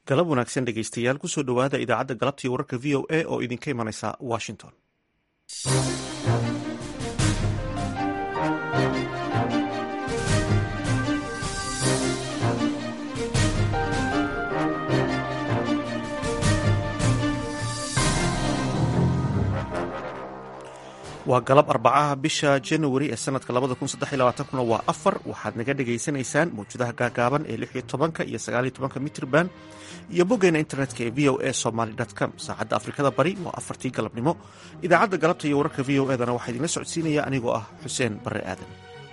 galab wanaagsan dhegaystayaal kusoo dhowaada idaacadda galabtii wararka v o a oo idinka imanaysa washington. waa galab arbacaha bisha januari ee sanadka kuna waa 4 waxaad naga dhegaysanaysaan mawjadaha gaagaaban ee 16 iyo 19 mitrban iyo boggeena internetka ee v o a somaly.com. saacadda afrikada bari waa 4tii galabnimo. idaacadda galabta iyo wararka v o edana waxaa idinla socodsiinaya anigoo ah xuseen barre aadan.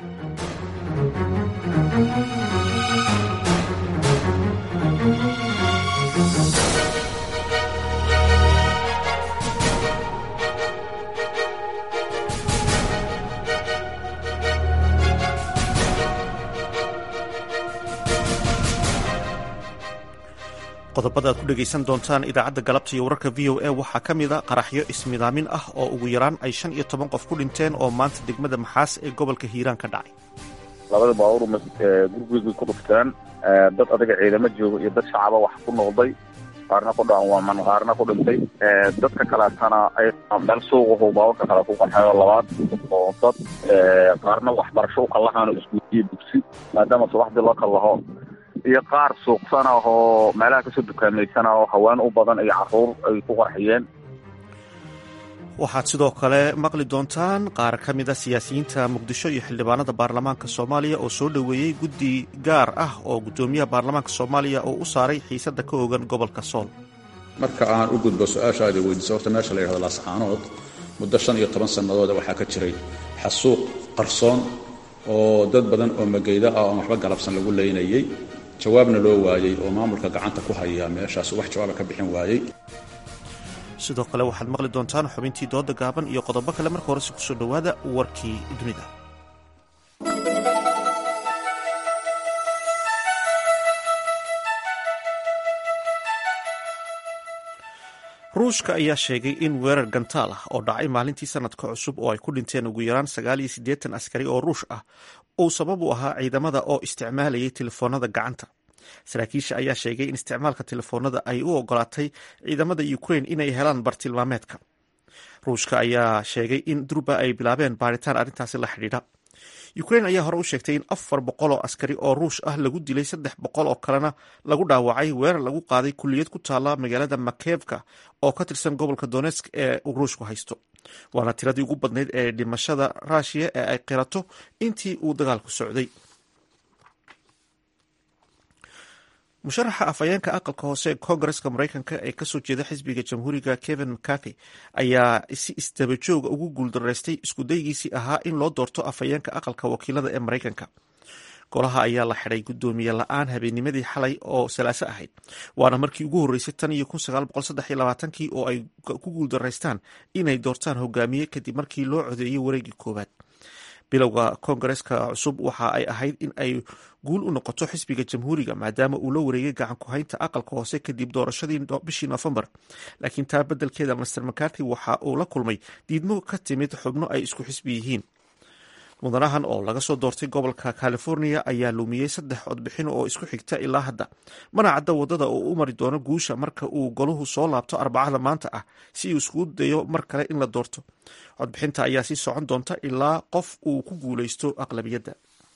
qodobada aad ku dhegaysan doontaan idaacadda galabta iyo wararka v o a waxaa ka mida qaraxyo ismidaamin ah oo ugu yaraan ay 15 qof ku dhinteen oo maanta degmada maxaas ee gobolka hiiraan ka dhacay. labada baabuur gurigooda ku dhufteen dad adaga ciidamo jooga iyo dad shacaba wax ku noqday, qaarna ku dhaawacmeen qaarna ku dhintay. dadka kaleetana ay meel suuqa baabuurka kale ku qaxeeyo labaad oo dad qaarna waxbarasho u kalahaan iskuulkii dugsi maadaama subaxdii loo kalaho iyo qaar suuqsan ah oo meelaha kasoo dukaamaysan oo haween u badan iyo caruur ay ku qarxiyeen. waxaad sidoo kale maqli doontaan qaar ka mida siyaasiyiinta muqdisho iyo xildhibaanada baarlamaanka soomaaliya oo soo dhoweeyey guddi gaar ah oo guddoomiyaha baarlamaanka soomaaliya oo u saaray xiisadda ka ogan gobolka sool. marka aan u gudbo su-aashaada weydiisa horta meesha la yidhahdo laascaanood muddo 15 sannadooda waxaa ka jiray xasuuq qarsoon oo dad badan oo mageyda ah oo waxba galabsan lagu leynayay, jawaabna loo waayey oo maamulka gacanta ku haya meeshaas wax jawaaba ka bixin waayey. sidoo kale waxaad maqli doontaan xubintii dooda gaaban iyo qodobo kale. marka horese kusoo dhowaada warkii dunida. ruushka ayaa sheegay in weerar gantaal ah oo dhacay maalintii sanadka cusub oo ay ku dhinteen ugu yaraan 89 askari oo ruush ah uu sabab u ahaa ciidamada oo isticmaalayay telefoonada gacanta. saraakiisha ayaa sheegay in isticmaalka telefoonada ay u ogolaatay ciidamada Ukraine inay helaan bartilmaameedka. ruushka ayaa sheegay in durba ay bilaabeen baaritaan arrintaasi la xidhiidha. Ukraine ayaa hore u sheegtay in 400 oo askari oo ruush ah lagu dilay, 300 oo kalena lagu dhaawacay weerar lagu qaaday kulliyad ku taala magaalada Makeyevka oo ka tirsan gobolka Donetsk ee ruushku haysto. waana tiradii ugu badnayd ee dhimashada Russia ee ay qirato intii uu dagaalku socday. musharaxa afhayeenka aqalka hoose ee koongareska maraykanka ee kasoo jeeda xisbiga jamhuuriga Kevin McCarthy ayaa si isdaba jooga ugu guuldaraystay iskudaygiisii ahaa in loo doorto afhayeenka aqalka wakiilada ee maraykanka. golaha ayaa la xidhay guddoomiye la-aan habeennimadii xalay oo salaaso ahayd, waana markii ugu horreysay tan iyo 1923 oo ay ku guuldaraystaan inay doortaan hogaamiye kadib markii loo codeeyey wareegii koowaad. bilowga koongareska cusub waxa ay ahayd in ay guul u noqoto xisbiga jamhuuriga maadaama uu la wareegay gacan ku haynta aqalka hoose kadib doorashadii bishii Noofembar, laakiin taa beddelkeeda Mr McCarthy waxa uu la kulmay diidmo ka timid xubno ay isku xisbi yihiin. mudanahan oo laga soo doortay gobolka California ayaa lumiyey 3 codbixin oo isku xigta ilaa hadda, mana cadda wadada oo u mari doono guusha marka uu goluhu soo laabto Arbacada maanta ah si uu isku dayo mar kale in la doorto. codbixinta ayaa sii socon doonta ilaa qof uu ku guuleysto aqlabiyadda.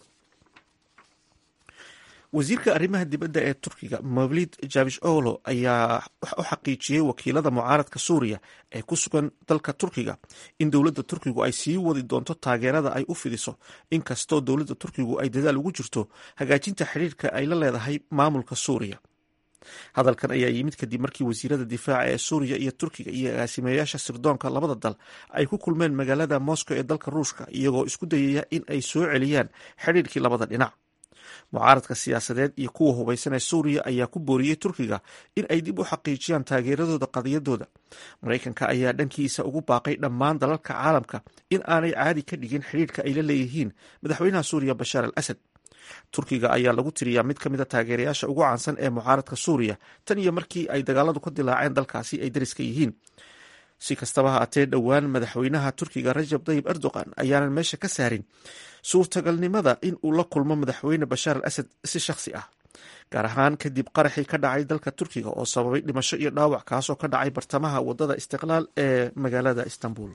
wasiirka arrimaha dibadda ee Turkiga Mevlut Cavusoglu ayaa u xaqiijiyey wakiilada mucaaradka Suuriya ee ku sugan dalka Turkiga in dowladda Turkigu ay sii wadi doonto taageerada ay u fidiso, inkastoo dowladda Turkigu ay dadaal ugu jirto hagaajinta xiriirka ay la leedahay maamulka Suuriya. hadalkan ayaa yimid kadib markii wasiirada difaaca ee Suuriya iyo Turkiga iyo agaasimayaasha sirdoonka labada dal ay ku kulmeen magaalada Moscow ee dalka Ruushka iyagoo isku dayaya in ay soo celiyaan xiriirkii labada dhinac. mucaaradka siyaasadeed iyo kuwa hubaysan ee Suuriya ayaa ku booriyey Turkiga in ay dib u xaqiijiyaan taageeradooda qadiyadooda. Maraykanka ayaa dhankiisa ugu baaqay dhammaan dalalka caalamka in aanay caadi ka dhigin xiriirka ay la leeyihiin madaxweynaha Suuriya Bashaar al-Asad. Turkiga ayaa lagu tiriyaa mid ka mid a taageerayaasha ugu caansan ee mucaaradka Suuriya tan iyo markii ay dagaaladu ka dilaaceen dalkaasi ay dariska yihiin. si kastaba ha atee dhowaan madaxweynaha Turkiga Rajab Tayyip Erdogan ayaanan meesha ka saarin suurtagalnimada in uu la kulmo madaxweyne Bashaar al-Asad si shakhsi ah. gaar ahaan kadib qaraxii ka dhacay dalka turkiga oo sababay dhimasho iyo dhaawac kaasoo ka dhacay bartamaha wadada istiqlaal ee magaalada istanbul.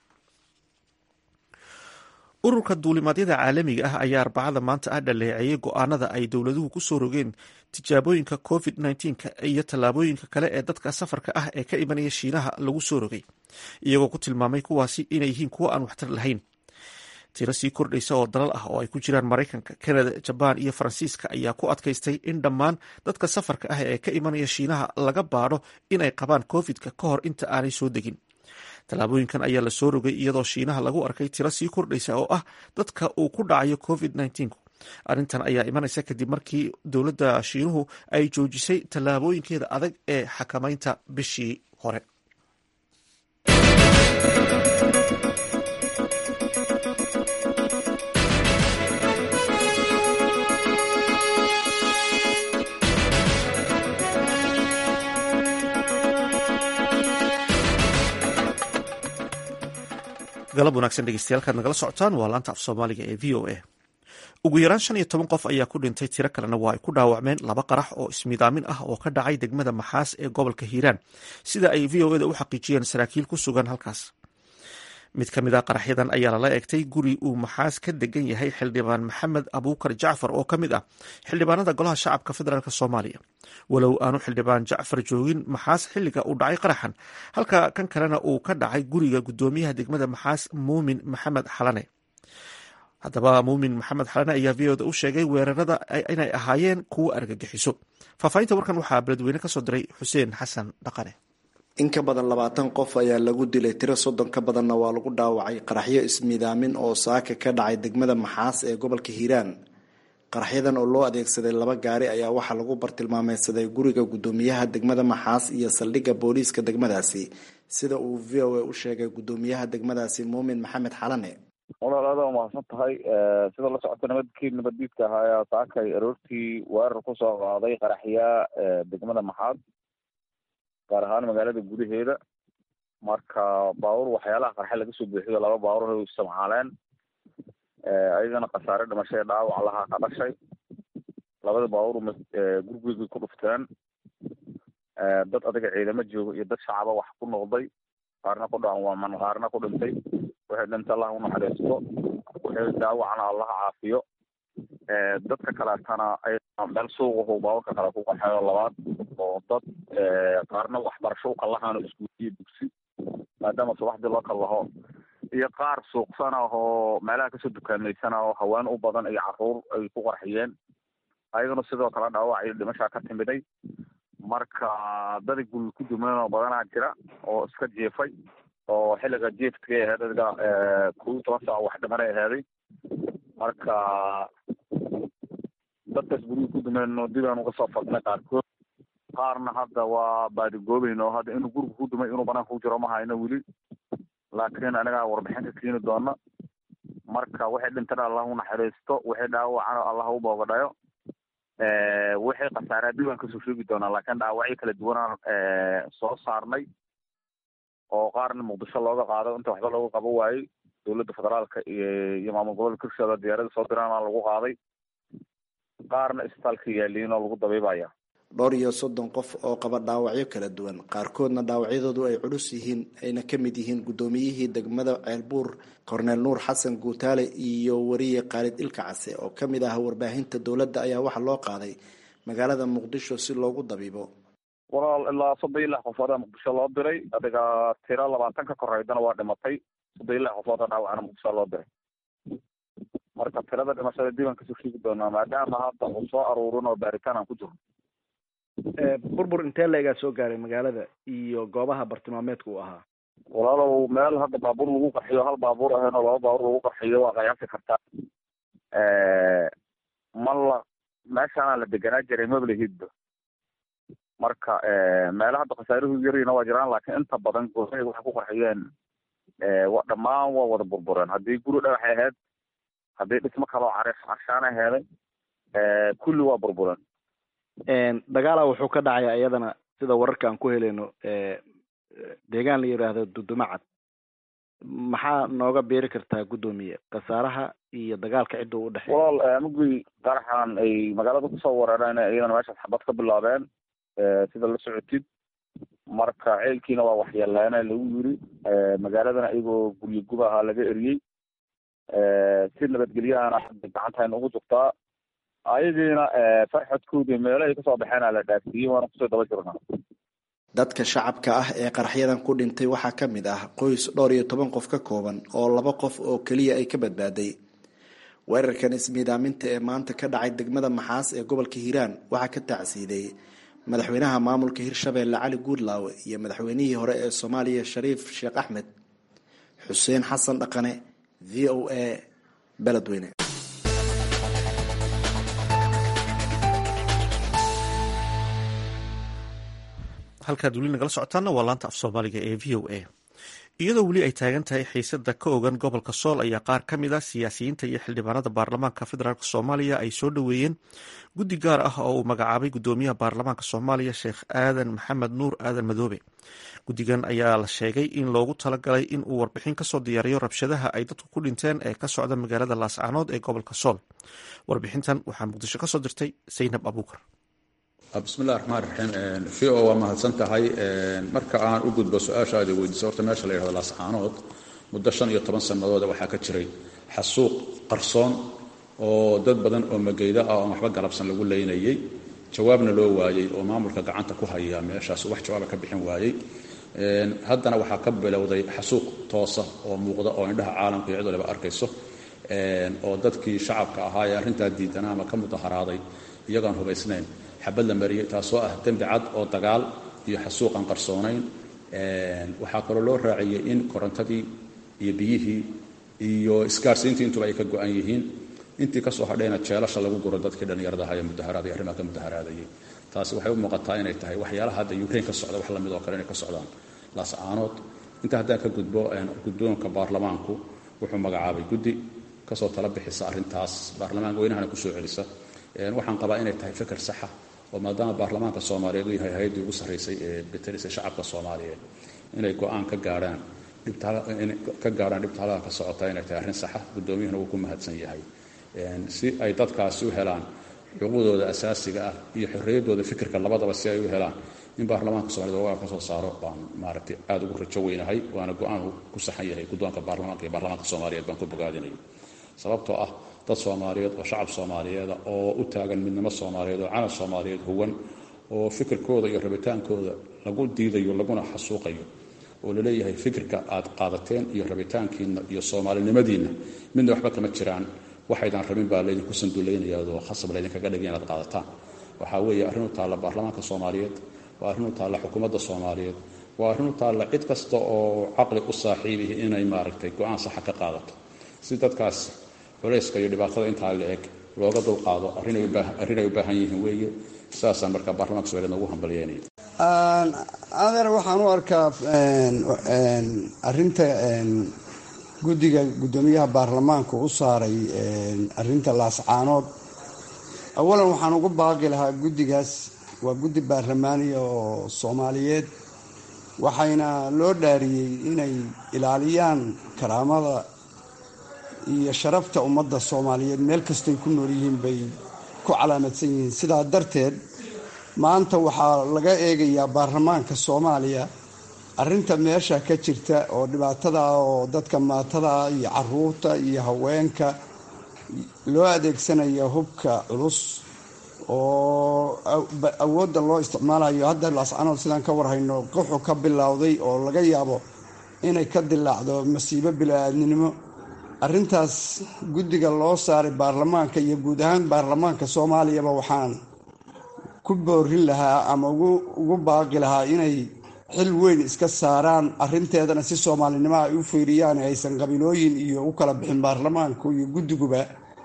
ururka duulimaadyada caalamiga ah ayaa arbacada maanta dhaleeceeyay go-aanada ay dowladuhu ku soo rogeen tijaabooyinka covid-19 iyo tallaabooyinka kale ee dadka safarka ah ee ka imanaya shiinaha lagu soo rogay, iyagoo ku tilmaamay kuwaasi inay yihiin kuwo aan waxtar lahayn. tiro sii kordhaysa oo dalal ah oo ay ku jiraan Maraykanka, Kanada, Jabaan iyo Faransiiska ayaa ku adkaystay in dhammaan dadka safarka ah ee ka imanaya shiinaha laga baadho inay qabaan covid-ka ka hor inta aanay soo degin. tallaabooyinkan ayaa la soo rogay iyadoo shiinaha lagu arkay tiro sii kordhaysa oo ah dadka uu ku dhacayo covid-19. arrintan ayaa imanaysa kadib markii dowladda shiinuhu ay joojisay tallaabooyinkeeda adag ee xakamaynta bishii hore. galab wanaagsan dhegeystayaal kaad nagala socotaan waa laanta af soomaaliga ee v o a. ugu yaraan 15 qof ayaa ku dhintay, tiro kalena waa ay ku dhaawacmeen 2 qarax oo ismidaamin ah oo ka dhacay degmada Maxaas ee gobolka Hiiraan, sida ay v o a da u xaqiijiyeen saraakiil ku sugan halkaas. mid ka mid ah qaraxyadan ayaa lala eegtay guri uu Maxaas ka degan yahay xildhibaan Maxamed Abuukar Jacfar oo ka mid ah xildhibaanada golaha shacabka federaalk Soomaaliya, walow aanu xildhibaan Jacfar joogin Maxaas xilliga uu dhacay qaraxan, halka kan kalena uu ka dhacay guriga gudoomiyaha degmada Maxaas Muumin Maxamed Xalane. haddaba Muumin Maxamed Xalane ayaa v o da u sheegay weerarada inay ahaayeen kuwo argagixiso. faahfaahinta warkan waxaa beledweyne ka soo diray Xuseen Xasan Dhaqane. in ka badan 20 qof ayaa lagu dilay, tiro 30 ka badanna waa lagu dhaawacay qaraxyo ismiidaamin oo saaka ka dhacay degmada Maxaas ee gobolka Hiiraan. qaraxyadan oo loo adeegsaday 2 gaari ayaa waxaa lagu bartilmaameedsaday guriga gudoomiyaha degmada Maxaas iyo saldhigga booliiska degmadaasi, sida uu v o a u sheegay gudoomiyaha degmadaasi Muumin Maxamed Xalane. walaalaada waa mahadsan tahay. sida la socota nabaddiidka ahaa saakay aroortii weerar ku soo qaaday qaraxya degmada Maxaas, gaar ahaan magaalada gudaheeda. marka baabuur waxyaalaha qarxa laga soo buuxiyo 2 baabuur ay isticmaaleen, ayagana khasaare dhimasho iyo dhaawac laha ka dhashay. 2 baabuur gurigooda ku dhufteen, dad adiga ciidamo jooga iyo dad shacaba wax ku noqday, qaarna ku dhaawacmeen qaarna ku dhintay. waxay dhintay Allah u naxariisto, waxay dhaawacna Allah caafiyo. dadka kaleetana ay meel suuq oo baabuurka kale ku qaxayo labaad oo dad qaarna waxbarasho u kalahaan iskuulkiyo dugsi maadaama subaxdii loo kalaho, iyo qaar suuqsana oo meelaha kasoo dukaameysana oo haween u badan iyo caruur ay ku qarxiyeen, ayagana sidoo kale dhaawac iyo dhimashaa ka timiday. marka dad guri ku dumeen badanaa jira oo iska jeefay, oo xilliga jeefka ahayd dadka 12 saac wax dhimanay ahayd. marka dadkaas guriga ku dumeen dibaan uga soo fadnay qaarkood, qaarna hadda waa baadigoobayno. hadda inuu guriga ku dumay inuu banaanka ku jiro ma hayno weli, laakiin anagaa warbixin ka keeni doona. marka waxay dhintaan Allah u naxariisto, waxay dhaawacana Allah u boogadhayo. waxay khasaare dibaan kasoo sheegi doonaa, laakiin dhaawacyo kala duwanaan soo saarnay oo qaarna Muqdisho looga qaado inta waxba looga qabo waayey. dowladda federaalka iyo maamul gobolka Hirshabeelle diyaarada soo diraan lagu qaaday, qaarna isbitaalka yaaliin oo lagu dabiibaya. 30 qof oo qaba dhaawacyo kala duwan, qaarkoodna dhaawacyadoodu ay culus yihiin, ayna ka mid yihiin gudoomiyihii degmada Ceelbuur Korneel Nuur Xasan Guutaale iyo wariye Khaalid Ilkacase oo ka mid ah warbaahinta dowladda ayaa waxa loo qaaday magaalada Muqdisho si loogu dabiibo. walaal ilaa 36 qofood Muqdisho loo diray, adiga tiro 20 ka koreydana waa dhimatay. 36 qofood dhaawacana Muqdisho loo diray. marka tirada dhimashada diiwaan kasoo sheegi doonaa maadaama hadda uu soo aruurin oo baaritaan aan ku jirno. burbur intee leegaa soo gaaray magaalada iyo goobaha bartilmaameedka uu ahaa? walaalow meel hadda baabuur lagu qarxiyo, 1 baabuur ahayna 2 baabuur lagu qarxiyo waa qiyaasi kartaa. meeshaana la deganaa jiray mablahidba. marka meelaha hadda khasaaruhu yarina waa jiraan, laakiin inta badan goobahay waxay ku qarxiyeen dhammaan waa wada burbureen. haddii guri dhagaxay ahayd, haddii dhismo kaloo carshaana aheeday, kulli waa burbureen. dagaala wuxuu ka dhacay iyadana sida wararka aan ku helayno deegaan la yiraahdo Dudumacad. maxaa nooga beeri kartaa guddoomiye khasaaraha iyo dagaalka cidda u dhexeeya? walaal mugdi qaraxan ay magaalada kusoo weerareen iyadana meeshaas xabad ka bilaabeen sida la socotid, marka ceelkiina waa waxyeeleena lagu yiri, magaaladana iyagoo guryo gub ahaa laga eriyey, si nabadgelyahana gacantayna ugu jirtaa. ayagiina farxadkoodii meelo ay kasoo baxeen la dhaafiyey, waana kusoo daba jirnaa. dadka shacabka ah ee qaraxyadan ku dhintay waxaa ka mid ah qoys 12 qof ka kooban oo 2 qof oo keliya ay ka badbaaday. weerarkan ismiidaaminta ee maanta ka dhacay degmada Maxaas ee gobolka Hiiraan waxaa ka tacsiiday madaxweynaha maamulka Hirshabeelle Cali Guudlaawe iyo madaxweynihii hore ee Soomaaliya Shariif Sheekh Axmed. Xuseen Xasan Dhaqane, VOA, Beledweyne. halkaad weli nagala socotaana waa laanta af soomaaliga ee VOA. iyadoo weli ay taagan tahay xiisada ka ogan gobolka Sool ayaa qaar ka mid ah siyaasiyiinta iyo xildhibaanada baarlamaanka federaalk Soomaaliya ay soo dhaweeyeen guddi gaar ah oo uu magacaabay gudoomiyaha baarlamaanka Soomaaliya Sheekh Aadan Maxamed Nuur Aadan Madoobe. guddigan ayaa la sheegay in loogu talagalay in uu warbixin kasoo diyaariyo rabshadaha ay dadku ku dhinteen ee ka socda magaalada Laascaanood ee gobolka Sool. warbixintan waxaa Muqdisho kasoo dirtay Zaynab Abuukar. bismillahi raxmaani raxiim. VOA waa mahadsan tahay. marka aan u gudbo su-aashaada weydiiso, horta meesha la yidhahdo Laascaanood muddo 15 sannadood waxaa ka jiray xasuuq qarsoon oo dad badan oo mageyda ah oo waxba galabsan lagu leynayay, jawaabna loo waayay oo maamulka gacanta ku haya meeshaas wax jawaab ka bixin waayay. haddana waxaa ka bilowday xasuuq toosa oo muuqda oo indhaha caalamka iyo cid walba arkayso, oo dadkii shacabka ahaa ee arrintaa diidanaa ama ka mudaharaaday iyagaan hubaysnayn xabad la mariyay, taasoo ah dembi cad oo dagaal iyo xasuuqan qarsoonayn. waxaa kaloo loo raaciyey in korontadii iyo biyihii iyo isgaarsiintii intuba ay ka go-an yihiin. intii kasoo hadhayna jeelasha lagu guro dadkii dhallinyarada ahaa ee mudaharaaday arrimaha ka mudaharaadayay. taasi waxay u muuqataa inay tahay waxyaalaha hadda Ukraine ka socda wax lamid oo kale inay ka socdaan Laascaanood. inta haddaan ka gudbo, guddoonka baarlamaanku wuxuu magacaabay guddi kasoo tala bixisa arrintaas baarlamaanka weynahana kusoo celisa. waxaan qabaa inay tahay fikir saxa oo maadaama baarlamaanka Soomaaliyeed uu yahay hay'adii ugu sarreysay ee betelisay shacabka Soomaaliyeed inay go'aan ka gaaraan dhibtaalaha ka socota inay tahay arrin saxa. guddoomiyuhuna uu ku mahadsan yahay si ay dadkaasi u helaan xuquuqdooda asaasiga ah iyo xorriyaddooda fikirka labadaba si ay u helaan in baarlamaanka Soomaaliyeed oo ka soo saaro baan maaragtay aad ugu rajo weynahay, waana go'aan ku saxan yahay guddoonka baarlamaanka iyo baarlamaanka Soomaaliyeed baan ku bogaadinayo. sababtoo ah dad Soomaaliyeed oo shacab Soomaaliyeed oo u taagan midnimo Soomaaliyeed oo calan Soomaaliyeed huwan oo fikirkooda iyo rabitaankooda lagu diidayo laguna xasuuqayo, oo la leeyahay fikirka aad qaadateen iyo rabitaankiina iyo Soomaalinimadiina midna waxba kama jiraan, waxaydan rabin baa laydinku sanduuleynaya oo khasab laydinkaga dhigay inaad qaadataan. waxaa weeye arrin u taalla baarlamaanka Soomaaliyeed, waa arrin u taalla xukuumadda Soomaaliyeed, waa arrin u taalla cid kasta oo caqli u saaxiibihi inay maaragtay go'aan saxa ka qaadato si dadkaas culayska iyo dhibaatada intaa la eg looga dulqaado. arrin ay u baahan yihiin weeye. saasaan markaa baarlamaanka Soomaaliyeed ugu hambalyeynaya. adeer waxaan u arkaa arrinta guddoomiyaha baarlamaanka u saaray arrinta Laascaanood. awalan waxaan ugu baaqi lahaa guddigaas waa guddi baarlamaaniya oo Soomaaliyeed, waxayna loo dhaariyey inay ilaaliyaan karaamada iyo sharafta ummadda Soomaaliyeed meel kastay ku nool yihiin bay ku calaamadsan yihiin. sidaa darteed maanta waxaa laga eegayaa baarlamaanka Soomaaliya arrinta meesha ka jirta oo dhibaatada oo dadka maatada iyo caruurta iyo haweenka loo adeegsanayo hubka culus oo awoodda loo isticmaalayo. hadda Laascaanood sidaan ka warhayno wuxuu ka bilowday oo laga yaabo inay ka dilaacdo masiibo bini'aadminimo. arrintaas guddiga loo saaray baarlamaanka iyo guud ahaan baarlamaanka Soomaaliyaba waxaan ku boorin lahaa ama ugu baaqi lahaa inay xil weyn iska saaraan arrinteedana si Soomaalinimo ay u fiiriyaan, aysan qabiilooyin iyo u kala bixin baarlamaanku iyo guddiguba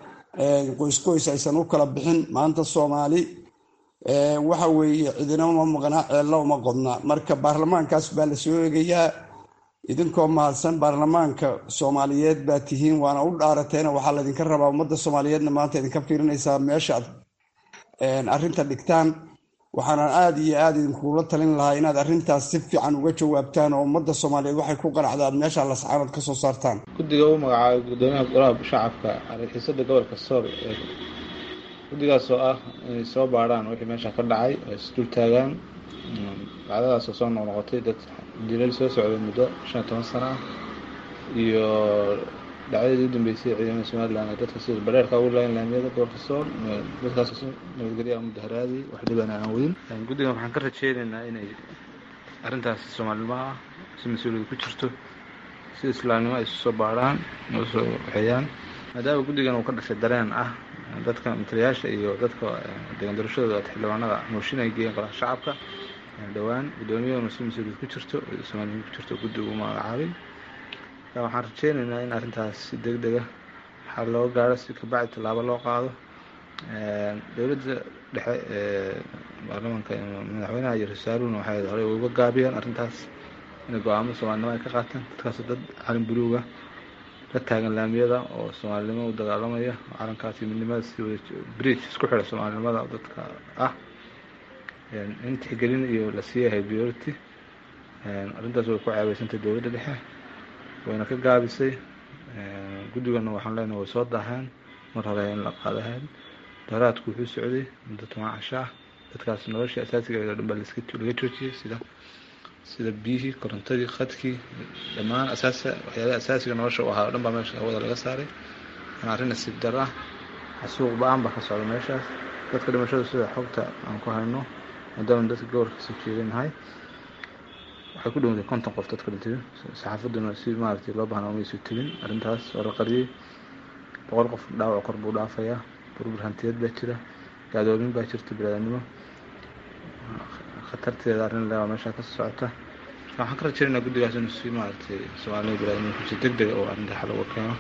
qoys aysan u kala bixin. maanta Soomaali waxa weeye cidina uma maqnaa, ceello uma qodna. marka baarlamaankaas baa la soo eegayaa. idinkoo mahadsan baarlamaanka Soomaaliyeed baa tihiin, waana u dhaarateena. waxaa laydinka rabaa ummadda Soomaaliyeedna maanta idinka fiirinaysaa meesha aad arrinta dhigtaan. waxaanan aada iyo aada idinkugula talin lahaa inaad arrintaas si fiican uga jawaabtaan oo ummadda soomaaliyeed waxay ku qanacda aad meesha lascaanood ka soo saartaan. guddiga uu magacaabay gudoomiyaha golaha shacabka argagixisada gobolka sool guddigaas oo ah inay soo baadhaan wixii meesha ka dhacay ay isdul taagaan dhacdadaasoo soo noqnoqotay dad dilal soo socday muddo 15 sano ah iyo dhacdadii u dambeysay ciidamada Somaliland ee dadka sida bareerka ugu lahayn laamiyada gobolka sool dadkaas nabadgelyo mudaharaadii wax dhibana aan wadin. guddigan waxaan ka rajeynaynaa inay arrintaas Soomaaliyeed si mas'uuliyad ku jirto si islaamnimo ay soo baaraan oo soo waxayaan maadaama guddigan uu ka dhashay dareen ah dadka matalayaasha iyo dadka deegaan doorashadooda xildhibaanada mooshin ay geeyeen qolaha shacabka dhawaan gudoomiyada si mas'uuliyad ku jirto Soomaaliyeed ku jirto guddigu magacaabay. waxaan rajeynaynaa in arrintaas si degdeg ah xal loo gaaro si ka bacdi tallaabo loo qaado. dowladda dhexe baarlamaanka madaxweynaha iyo rasaaluhuna waxay hore uga gaabiyeen arrintaas inay go'aamo Soomaalinimo ay ka qaataan. dadkaas dad calan buluug ah la taagan laamiyada oo Soomaalinimo u dagaalamaya calankaasi midnimada si bridge isku xidha Soomaalinimada dadka ah in tixgelin iyo la siiyahay priority. arrintaas way ku caawiysantay dowladda dhexe wayna ka gaabisay. guddigana waxaan leenahay way soo daaheen mar hore in la qaadahay daraadku wuxuu socday muddo 10 casho ah dadkaas nolosha asaasiga ah dhanba laga joojiyay sida biyihii korontadii khadkii dhammaan waxyaalaha asaasiga nolosha u ahaa dhanba meesha wada laga saaray. arrin nasiib darro ah xasuuq ba'an baa ka socda meeshaas dadka dhimashada sida xogta aan ku hayno maadaama dadka gobolka soo jeedinahay waxay ku dhawaaday 50 qof dadka dhintay saxaafaduna si maartay loo baahnaa ma soo tagin arrintaas oo la qariyay 100 qof dhaawac kor buu dhaafayaa burbur hantiyeed baa jira gaadoomin baa jirta bini'aadanimo khatarteeda arrin la meesha ka socota. waxaan ka rajeynaynaa guddigaas inuu si maartay Soomaaliyeed bini'aadanimo si degdeg ah oo arrinta xal uga keeno.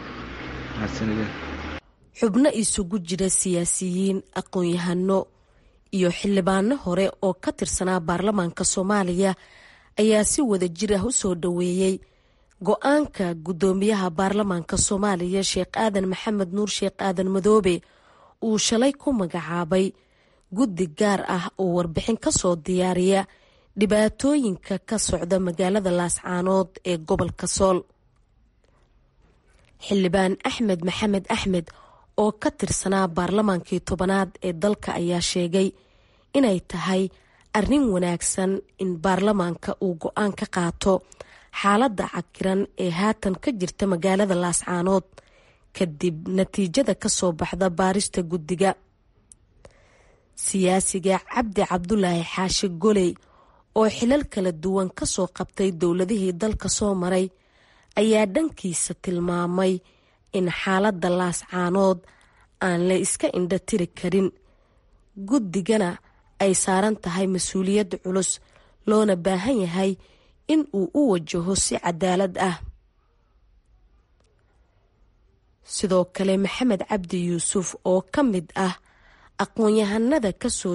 xubno isugu jira siyaasiyiin aqoon-yahano iyo xildhibaano hore oo ka tirsanaa baarlamaanka Soomaaliya ayaa si wada jir ah u soo dhaweeyay go'aanka gudoomiyaha baarlamaanka Soomaaliya Sheekh Aadan Maxamed Nuur Sheekh Aadan Madoobe uu shalay ku magacaabay guddi gaar ah oo warbixin ka soo diyaariya dhibaatooyinka ka socda magaalada Laascaanood ee gobolka Sool. xildhibaan Axmed Maxamed Axmed oo ka tirsanaa baarlamaankii 10aad ee dalka ayaa sheegay inay tahay arrin wanaagsan in baarlamaanka uu go'aan ka qaato xaaladda cakiran ee haatan ka jirta magaalada Laascaanood kadib natiijada ka soo baxda baarista guddiga. siyaasiga Cabdi Cabdulaahi Xaashi Goley oo xilal kala duwan ka soo qabtay dowladihii dalka soo maray ayaa dhankiisa tilmaamay in xaaladda Laascaanood aan la iska indha tiri karin guddigana ay saaran tahay mas-uuliyad culus loona baahan yahay in uu u wajaho si cadaalad ah. sidoo kale Maxamed Cabdi Yuusuf oo ka mid ah aqoon-yahanada ka soo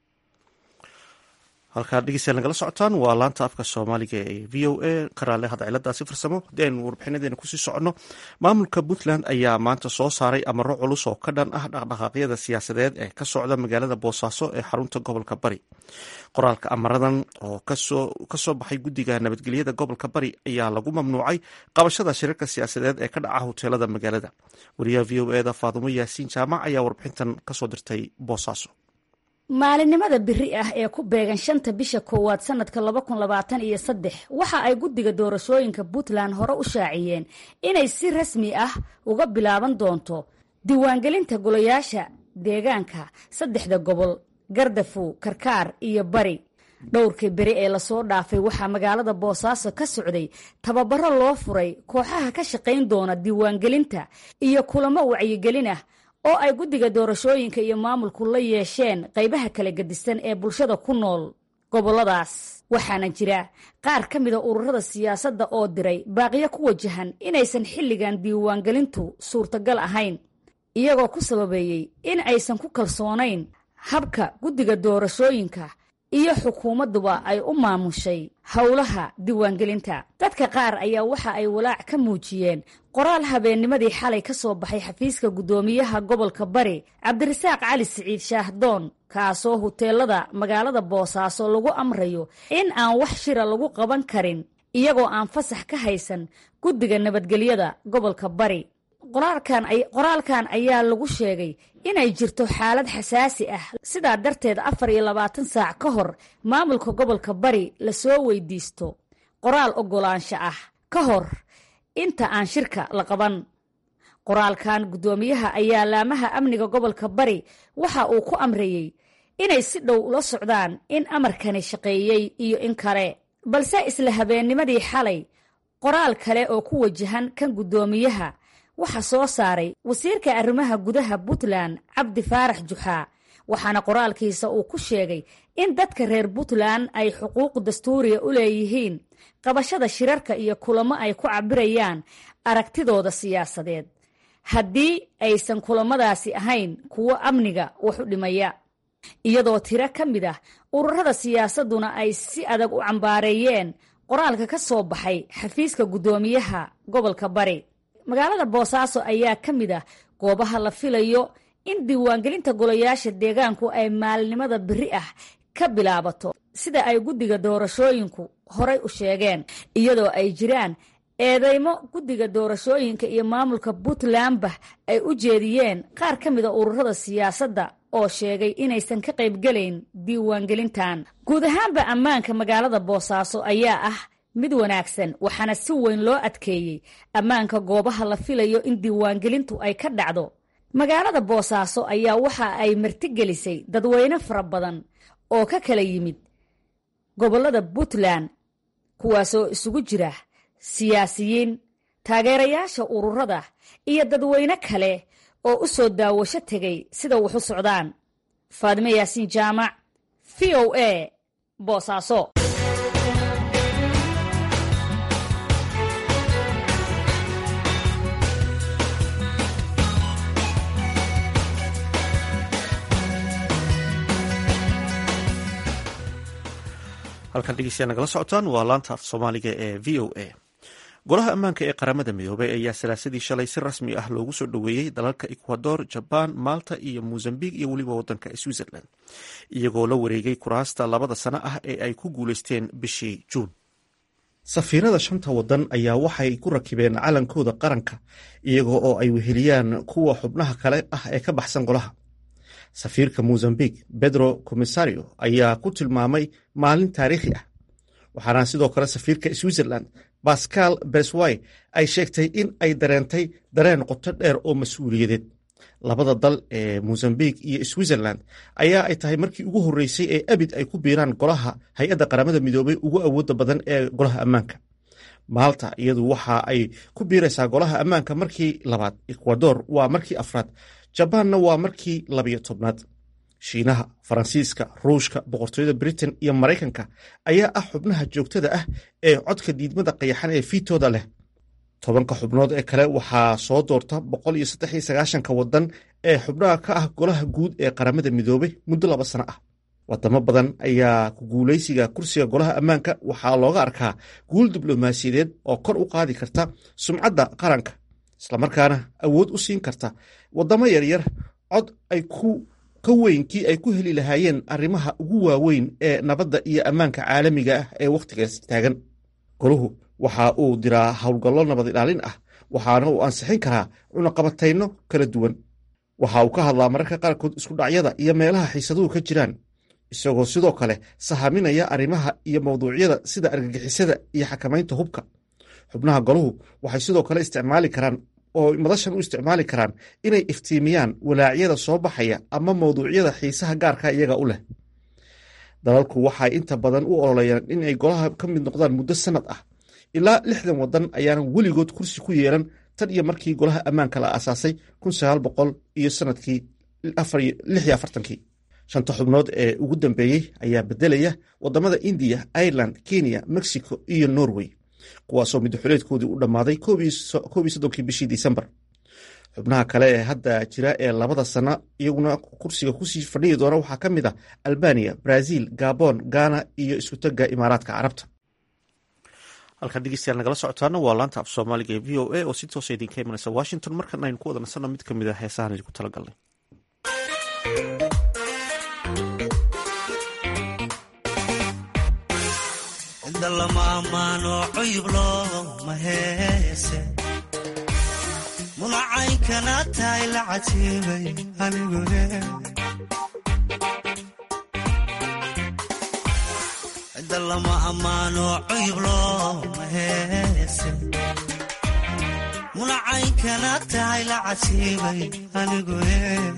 halkaad dhegeystayaal nagala socotaan waa laanta afka Soomaaliga ee VOA qaraale hadda ciladaasi farsamo deen warbixinadeena kusii socono. maamulka Puntland ayaa maanta soo saaray amaro culus oo ka dhan ah dhaqdhaqaaqyada siyaasadeed ee ka socda magaalada Boosaaso ee xarunta gobolka Bari. qoraalka amaradan oo kasoo baxay guddiga nabadgelyada gobolka Bari ayaa lagu mamnuucay qabashada shirarka siyaasadeed ee ka dhaca hoteelada magaalada. wariyaha VOA-da Faadumo Yaasiin Jaamac ayaa warbixintan kasoo dirtay Boosaaso. maalinimada biri ah ee ku beegan 5 bisha koowaad sanadka 2023 waxa ay guddiga doorashooyinka Puntland hore u shaaciyeen inay si rasmi ah uga bilaaban doonto diiwaangelinta golayaasha deegaanka 3 gobol Gardafu, Karkaar iyo Bari. dhowrkii beri ee lasoo dhaafay waxaa magaalada Boosaaso ka socday tababaro loo furay kooxaha ka shaqayn doona diiwaangelinta iyo kulamo wacyigelin ah oo ay guddiga doorashooyinka iyo maamulku la yeesheen qaybaha kala gedisan ee bulshada ku nool goboladaas. waxaana jira qaar ka mida ururada siyaasadda oo diray baaqiyo ku wajahan inaysan xilligan diiwaangelintu suurtagal ahayn, iyagoo ku sababeeyey in aysan ku kalsoonayn habka guddiga doorashooyinka iyo xukuumadduba ay u maamushay howlaha diiwaangelinta. dadka qaar ayaa waxa ay walaac ka muujiyeen qoraal habeennimadii xalay ka soo baxay xafiiska guddoomiyaha gobolka bari cabdirasaaq cali siciid shaahdoon, kaasoo huteelada magaalada boosaaso lagu amrayo in aan wax shira lagu qaban karin iyagoo aan fasax ka haysan guddiga nabadgelyada gobolka bari. qoraalkan ayaa lagu sheegay inay jirto xaalad xasaasi ah, sidaa darteed 24 saac ka hor maamulka gobolka bari lasoo weydiisto qoraal ogolaansho ah ka hor inta aan shirka la qaban. qoraalkan guddoomiyaha ayaa laamaha amniga gobolka bari waxa uu ku amrayey inay si dhow ula socdaan in amarkani shaqeeyey iyo in kale, balse isla habeennimadii xalay qoraal kale oo ku wajahan kan guddoomiyaha waxa soo saaray wasiirka arrimaha gudaha Puntland Cabdi Faarax Juxaa, waxaana qoraalkiisa uu ku sheegay in dadka reer Puntland ay xuquuq dastuuriya u leeyihiin qabashada shirarka iyo kulamo ay ku cabirayaan aragtidooda siyaasadeed haddii aysan kulamadaasi ahayn kuwo amniga wax u dhimaya, iyadoo tiro ka mid ah ururada siyaasaduna ay si adag u cambaareeyeen qoraalka ka soo baxay xafiiska guddoomiyaha gobolka bari. magaalada boosaaso ayaa ka mid ah goobaha la filayo in diiwaangelinta golayaasha deegaanku ay maalinimada biri ah ka bilaabato, sida ay guddiga doorashooyinku horay u sheegeen, iyadoo ay jiraan eedeymo guddiga doorashooyinka iyo maamulka Puntlandba ay u jeediyeen qaar ka mid a ururada siyaasadda oo sheegay inaysan ka qaybgelayn diiwaangelintan. guud ahaanba ammaanka magaalada boosaaso ayaa ah mid wanaagsan, waxaana si weyn loo adkeeyey ammaanka goobaha la filayo in diiwaangelintu ay ka dhacdo. magaalada boosaaso ayaa waxa ay martigelisay dadweyne fara badan oo ka kala yimid gobollada Puntland, kuwaasoo isugu jira siyaasiyiin, taageerayaasha ururada iyo dadweyne kale oo u soo daawasho tegay sida wax u socdaan. Faadime Yaasiin Jaamac, VOA, Boosaaso. halkan dhegeystayaal nagala socotaan waa laanta af soomaaliga ee v o a. golaha ammaanka ee qaramada midoobay ayaa salaasadii shalay si rasmi ah loogu soo dhoweeyey dalalka ecuador, jabaan, malta iyo mozambique iyo weliba wadanka switzerland, iyagoo la wareegay kuraasta 2 sano ah ee ay ku guuleysteen bishii juun. safiirada 5 wadan ayaa waxay ku rakibeen calankooda qaranka, iyagoo oo ay weheliyaan kuwa xubnaha kale ah ee ka baxsan golaha. safiirka Mozambique Pedro Comissario ayaa ku tilmaamay maalin taariikhi ah, waxaana sidoo kale safiirka Switzerland Pascal Besway ay sheegtay in ay dareentay dareen qoto dheer oo mas-uuliyadeed. labada dal ee Mozambique iyo Switzerland ayaa ay tahay markii ugu horeysay ee abid ay ku biiraan golaha hay-adda qaramada midoobay ugu awooda badan ee golaha ammaanka. Malta iyadu waxa ay ku biiraysaa golaha ammaanka markii labaad, Ecuador waa markii afraad, Jabaanna waa markii 12aad. Shiinaha, Faransiiska, Ruushka, Boqortooyada Britain iyo Maraykanka ayaa ah xubnaha joogtada ah ee codka diidmada qayaxan ee fiitooda leh. 10 xubnood ee kale waxaa soo doorta 193 wadan ee xubnaha ka ah golaha guud ee qaramada midoobay muddo 2 sano ah. wadamo badan ayaa ku guuleysiga kursiga golaha ammaanka waxaa looga arkaa guul diblomaasiyadeed oo kor u qaadi karta sumcadda qaranka, islamarkaana awood u siin karta wadamo yaryar cod ay ka weynkii ay ku heli lahaayeen arrimaha ugu waaweyn ee nabadda iyo ammaanka caalamiga ah ee wakhtigaas taagan. goluhu waxa uu diraa howlgallo nabad ilaalin ah, waxaana uu ansixin karaa cunaqabatayno kala duwan. waxa uu ka hadlaa mararka qaarkood isku dhacyada iyo meelaha xiisaduhu ka jiraan, isagoo sidoo kale sahaminaya arrimaha iyo mawduucyada sida argagixisada iyo xakamaynta hubka. xubnaha goluhu waxay sidoo kale isticmaali karaan oo madashan u isticmaali karaan inay iftiimiyaan walaacyada soo baxaya ama mawduucyada xiisaha gaarka iyaga u leh. dalalku waxay inta badan u ololayaan inay golaha ka mid noqdaan muddo sanad ah. ilaa 60 wadan ayaanan weligood kursi ku yeelan tan iyo markii golaha ammaanka la aasaasay 1900 iyo sanadkii 46. 5 xubnood ee ugu dambeeyey ayaa bedelaya wadamada India, Ireland, Kenya, Mexico iyo Norway, kuwaasoo midxuleedkoodii u dhammaaday 31 bishii Disembar. xubnaha kale ee hadda jira ee 2 sano iyaguna kursiga kusii fadhiyi doona waxaa ka mid ah albania, brazil, gabon, ghana iyo isutaga imaaraadka carabta. halkan dhegeystayaal nagala socotaana waa laanta af soomaaliga ee v o a oo si toosa idinka imanaysa washington. markan aynu ku wada nasanno mid ka mid ah heesahan idinku talagalnay. inda lama ammaano cuyub looma heese munacaynkana tahay la cajiibay anigune inda lama ammaano cuyub looma heese munacaynkana tahay la cajiibay anigune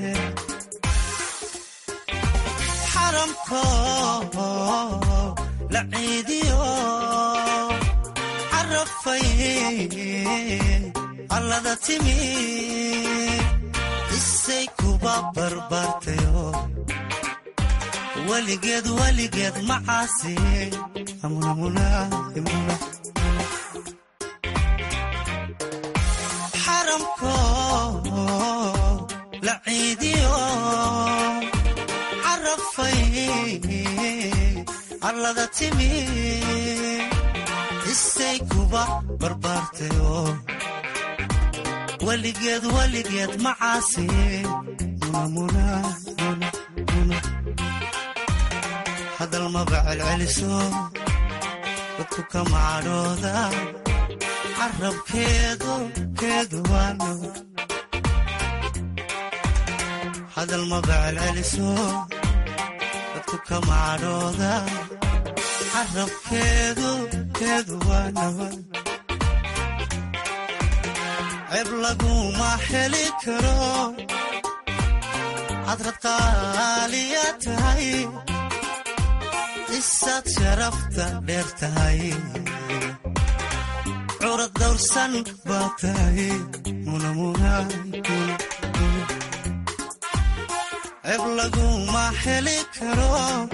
xaramko la ciidiyo carafay allada timi isay kuba barbartayo weligeed macaasi xaramko la ciidiyo carafay allada timi isay kuba barbartayo weligeed macaasi hadal maba celceliso dadku ka macadhooda carabkeedu waano hadal maba celceliso dadku ka macadhooda carabkeedu waano ceeb laguma heli karo hadrad qaaliya tahay isaad sharafta dheer tahay curad dawrsan baa tahay ceeb laguma heli karo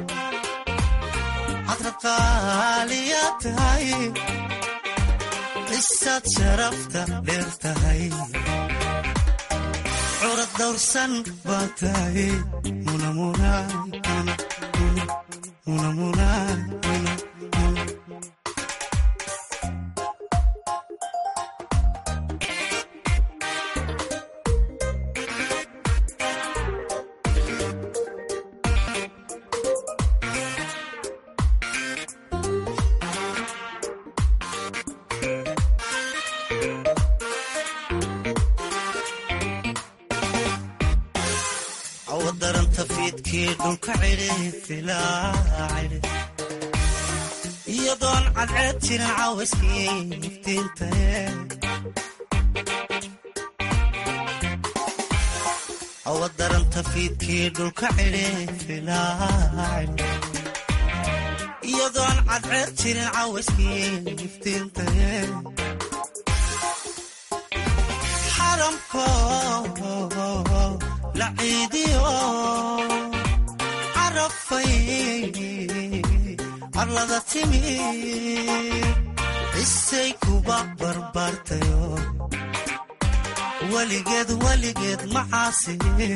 hadrad qaaliya tahay isaad sharafta dheer tahay curad dawrsan baa tahay awadaranta fiidkii dhulka cidhiifilaacide iyadoon cadceed jirin caawiskii iftiintae awadaranta fiidkii dhulka cidhiifilaacide iyadoon cadceed jirin caawiskii iftiintae xaramko la ciidiyo carafay arlada timi isay kuba barbartayo weligeed macaasi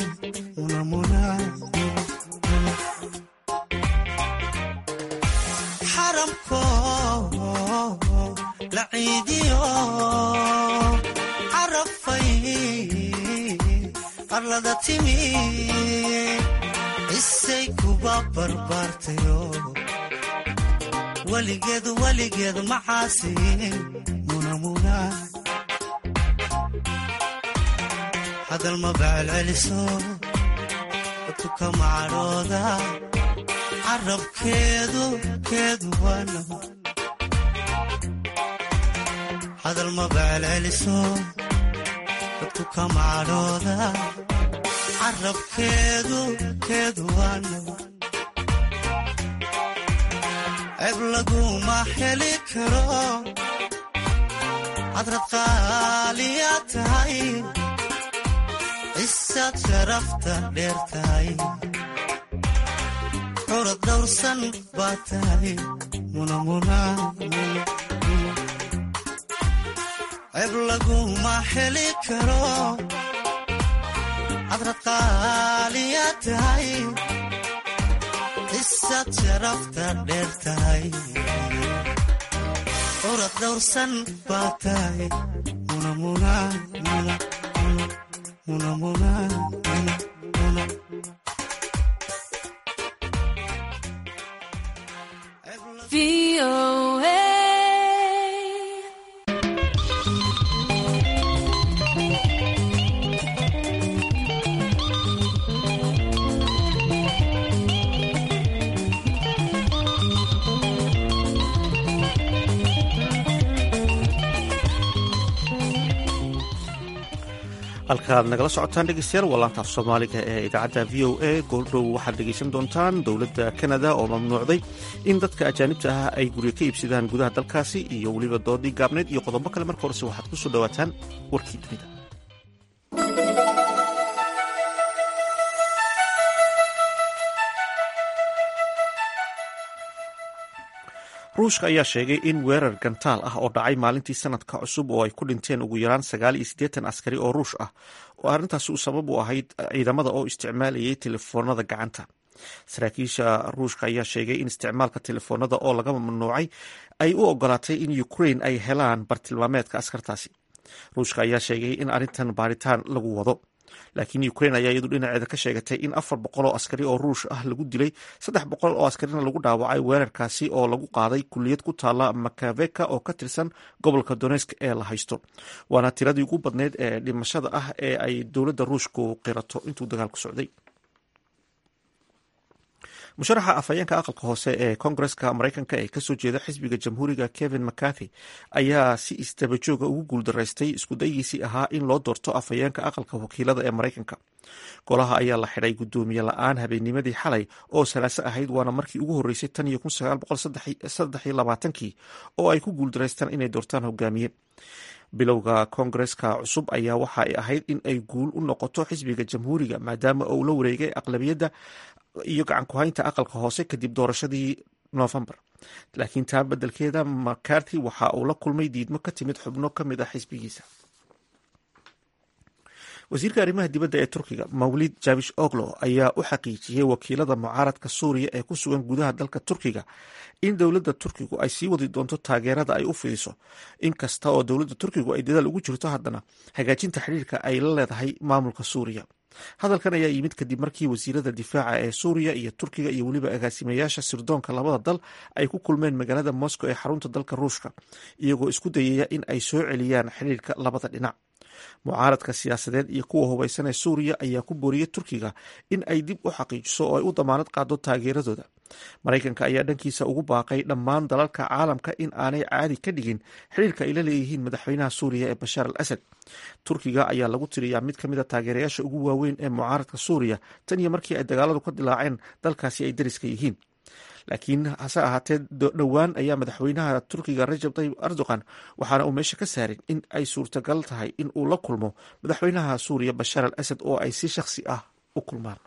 xaramko la ciidiyo carafay arlada timi isay kuba barbartayo weligeed macaasi hadal maba celceliso dadku ka macadhooda carabkeedu waano hadal maba celceliso dadku ka macadhooda carabkeedu waano ceeb laguma heli karo hadrad qaaliya tahay isaad sharafta dheer tahay curad dawrsan baa tahay ceeb laguma heli karo cadrad qaaliya tahay isaad sharafta dheer tahay urad dhowrsan baa tahay halkaad nagala socotaan dhegeystayaal waa laanta af soomaaliga ee idaacadda v o a goordhow waxaad dhegeysan doontaan dowladda kanada oo mamnuucday in dadka ajaanibta ah ay guryo ka iibsadaan gudaha dalkaasi iyo weliba doodii gaabneed iyo qodobo kale. marka horese waxaad ku soo dhowaataan warkii dunida. ruushka ayaa sheegay in weerar gantaal ah oo dhacay maalintii sanadka cusub oo ay ku dhinteen ugu yaraan 89 askari oo ruush ah oo arrintaasi u sabab u ahayd ciidamada oo isticmaalayay telefoonada gacanta. saraakiisha ruushka ayaa sheegay in isticmaalka telefoonada oo laga mamnuucay ay u ogolaatay in Ukraine ay helaan bartilmaameedka askartaasi. ruushka ayaa sheegay in arrintan baaritaan lagu wado, laakiin Ukraine ayaa iyadu dhinaceeda ka sheegatay in 400 oo askari oo ruush ah lagu dilay, 300 oo askarina lagu dhaawacay weerarkaasi oo lagu qaaday kulliyad ku taala Makaveka oo ka tirsan gobolka Donetsk ee la haysto. waana tiradii ugu badneyd ee dhimashada ah ee ay dowladda ruushku qirato intuu dagaalku socday. musharaxa afhayeenka aqalka hoose ee Koongareska Mareykanka ee kasoo jeeda xisbiga jamhuuriga Kevin McCarthy ayaa si isdaba jooga ugu guuldaraystay iskudayiisii ahaa in loo doorto afhayeenka aqalka wakiilada ee Mareykanka. golaha ayaa la xidhay gudoomiye la-aan habeennimadii xalay oo salaaso ahayd, waana markii ugu horreysay tan iyo 1923 oo ay ku guuldaraystaan inay doortaan hogaamiye. bilowga koongareska cusub ayaa waxa ay ahayd in ay guul u noqoto xisbiga jamhuuriga maadaama uu la wareegay aqlabiyadda iyo gacan ku-haynta aqalka hoose kadib doorashadii Noofembar, laakiin taa beddelkeeda McCarthy waxa uu la kulmay diidmo ka timid xubno ka mid ah xisbigiisa. wasiirka arrimaha dibadda ee Turkiga Mawlid Javish Oglo ayaa u xaqiijiyey wakiilada mucaaradka Suuriya ee ku sugan gudaha dalka Turkiga in dowladda Turkigu ay sii wadi doonto taageerada ay u fidiso, inkasta oo dowladda Turkigu ay dadaal ugu jirto haddana hagaajinta xiriirka ay la leedahay maamulka Suuriya. hadalkan ayaa yimid kadib markii wasiirada difaaca ee Suuriya iyo Turkiga iyo weliba agaasimayaasha sirdoonka labada dal ay ku kulmeen magaalada Moscow ee xarunta dalka Ruushka, iyagoo isku dayaya in ay soo celiyaan xiriirka labada dhinac. mucaaradka siyaasadeed iyo kuwa hubaysan ee Suuriya ayaa ku booriyay Turkiga in ay dib u xaqiijiso oo ay u damaanad qaado taageeradooda. Mareykanka ayaa dhankiisa ugu baaqay dhammaan dalalka caalamka in aanay caadi ka dhigin xiriirka ay la leeyihiin madaxweynaha Suuriya ee Bashaar al-Asad. Turkiga ayaa lagu tiriyaa mid ka mid a taageerayaasha ugu waaweyn ee mucaaradka Suuriya tan iyo markii ay dagaaladu ka dilaaceen dalkaasi ay dariska yihiin. laakiin hase ahaatee dhowaan ayaa madaxweynaha Turkiga Recep Tayyip Erdogan waxaana uu meesha ka saarin in ay suurtagal tahay in uu la kulmo madaxweynaha Suuriya Bashaar al-Asad oo ay si shakhsi ah u kulmaan.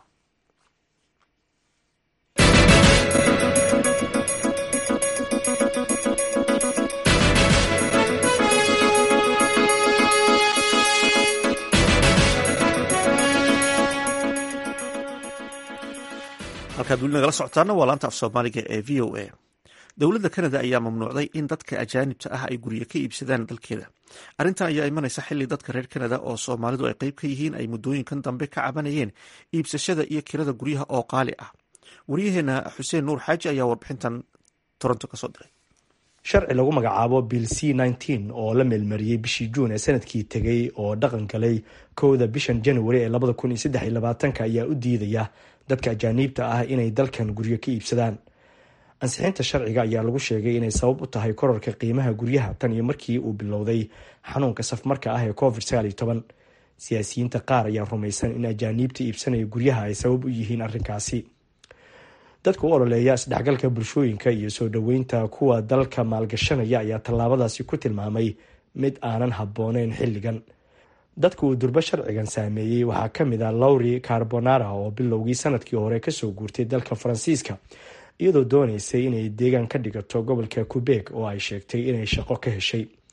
halkaad weli nagala socotaana waa laanta af soomaaliga ee v o a. dowladda kanada ayaa mamnuucday in dadka ajaanibta ah ay guryo ka iibsadaan dalkeeda. arrintan ayaa imanaysa xilli dadka reer kanada oo soomaalidu ay qayb ka yihiin ay muddooyinkan dambe ka cabanayeen iibsashada iyo kirada guryaha oo qaali ah. waryaheena xuseen nuur xaaji ayaa warbixintan toronto ka soo diray. sharci lagu magacaabo bill C-19 oo la meelmariyey bishii juun ee sanadkii tegay oo dhaqan galay 1 bishan January ee 2023 ayaa u diidaya dadka ajaaniibta ah inay dalkan guryo ka iibsadaan. ansixinta sharciga ayaa lagu sheegay inay sabab u tahay kororka qiimaha guryaha tan iyo markii uu bilowday xanuunka safmarka ah ee COVID-19. siyaasiyiinta qaar ayaa rumaysan in ajaaniibta iibsanaya guryaha ay sabab u yihiin arrinkaasi. dadka u ololeeya isdhexgalka bulshooyinka iyo soo dhoweynta kuwa dalka maalgashanaya ayaa tallaabadaasi ku tilmaamay mid aanan habbooneyn xilligan. dadka uu durba sharcigan saameeyey waxaa ka mid ah Lauri Carbonara oo bilowgii sanadkii hore kasoo guurtay dalka Faransiiska iyadoo doonaysay inay deegaan ka dhigato gobolka Quebec oo ay sheegtay inay shaqo ka heshay.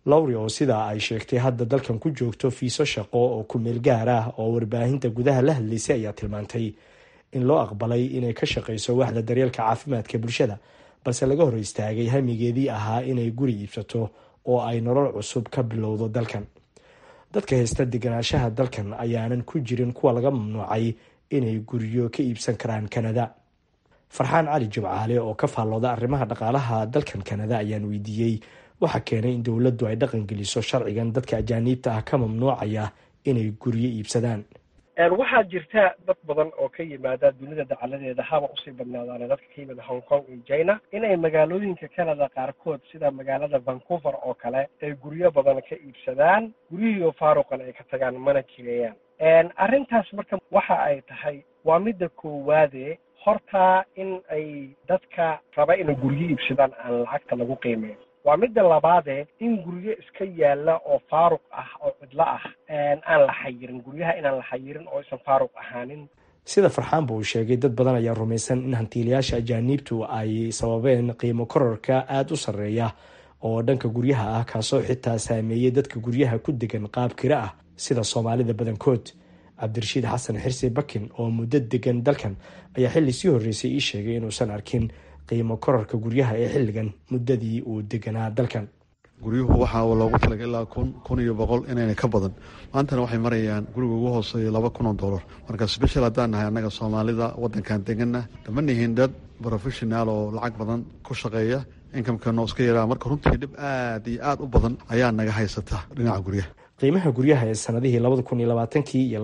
lowry oo sidaa ay sheegtay hadda dalkan ku joogto fiiso shaqo oo ku meel gaar ah oo warbaahinta gudaha la hadlaysay ayaa tilmaantay in loo aqbalay inay ka shaqayso waaxda daryeelka caafimaadka bulshada balse laga hor istaagay hamigeedii ahaa inay guri iibsato oo ay nolol cusub ka bilowdo dalkan. dadka haysta deganaanshaha dalkan ayaanan ku jirin kuwa laga mamnuucay inay guryo ka iibsan karaan Kanada. Farxaan Cali Jimcaale oo ka faallooda arrimaha dhaqaalaha dalkan Kanada ayaan weydiiyey waxa keenay in dowladdu ay dhaqan geliso sharcigan dadka ajaaniibta ah ka mamnuucaya inay guryo iibsadaan. waxaa jirta dad badan oo ka yimaada dunida dacaladeeda haba usii badnaadaan dadka ka yimid Hong Kong iyo China inay magaalooyinka Canada qaarkood sida magaalada Vancouver oo kale ay guryo badan ka iibsadaan guryo faaruqan ay ka tagaan mana kireeyaan. arrintaas marka waxa ay tahay waa midda koowaade horta in ay dadka raba inay guryo iibsadaan aan lacagta lagu qiimeeyo. waa midda labaade in guryo iska yaala oo faaruq ah oo cidla ah aan la xayirin guryaha inaan la xayirin oo aysan faaruq ahaanin. sida Farxaan buu sheegay dad badan ayaa rumaysan in hantiilayaasha ajaaniibtu ay sababeen qiimo kororka aad u sarreeya oo dhanka guryaha ah kaasoo xitaa saameeyay dadka guryaha ku degan qaab kira ah sida Soomaalida badankood. Cabdirashiid Xasan Xirsi Bakin oo muddo degan dalkan ayaa xilli sii horeysay ii sheegay inuusan arkin qiimo kororka guryaha ee xilligan muddadii uu deganaa dalkan. guryuhu waxaa loogu talagay ilaa 1,100 inayna ka badan maantana waxay marayaan guriga ugu hooseeya $2,000 marka special haddaan nahay annaga Soomaalida wadankan deganna dama nihiin dad professional oo lacag badan ku shaqeeya inkamkana iska yaraa marka runtii dhib aad iyo aad u badan ayaa naga haysata dhinaca guryaha. qiimaha guryaha ee sanadihii 2020 iyo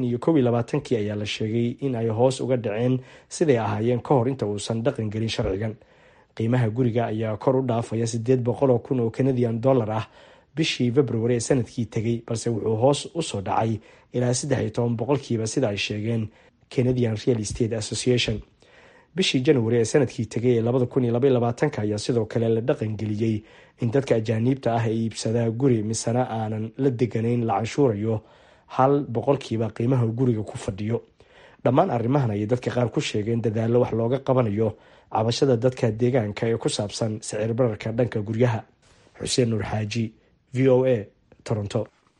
2021 ayaa la sheegay in ay hoos uga dhaceen siday ahaayeen ka hor inta uusan dhaqan gelin sharcigan. qiimaha guriga ayaa kor u dhaafaya 800,000 oo Canadian dollar ah bishii February ee sanadkii tagay balse wuxuu hoos u soo dhacay ilaa 13% sida ay sheegeen Canadian Real Estate Association. bishii January ee sanadkii tagay 2022 ayaa sidoo kale la dhaqan geliyay in dadka ajaaniibta ah ay iibsadaan guri misana aanan la deganayn la canshuurayo 1% qiimaha guriga ku fadhiyo. dhammaan arrimahan ay dadka qaar ku sheegeen dadaalo wax looga qabanayo cabashada dadka deegaanka ee ku saabsan sicir bararka dhanka guryaha. Xuseen Nuur Xaaji, VOA, Toronto.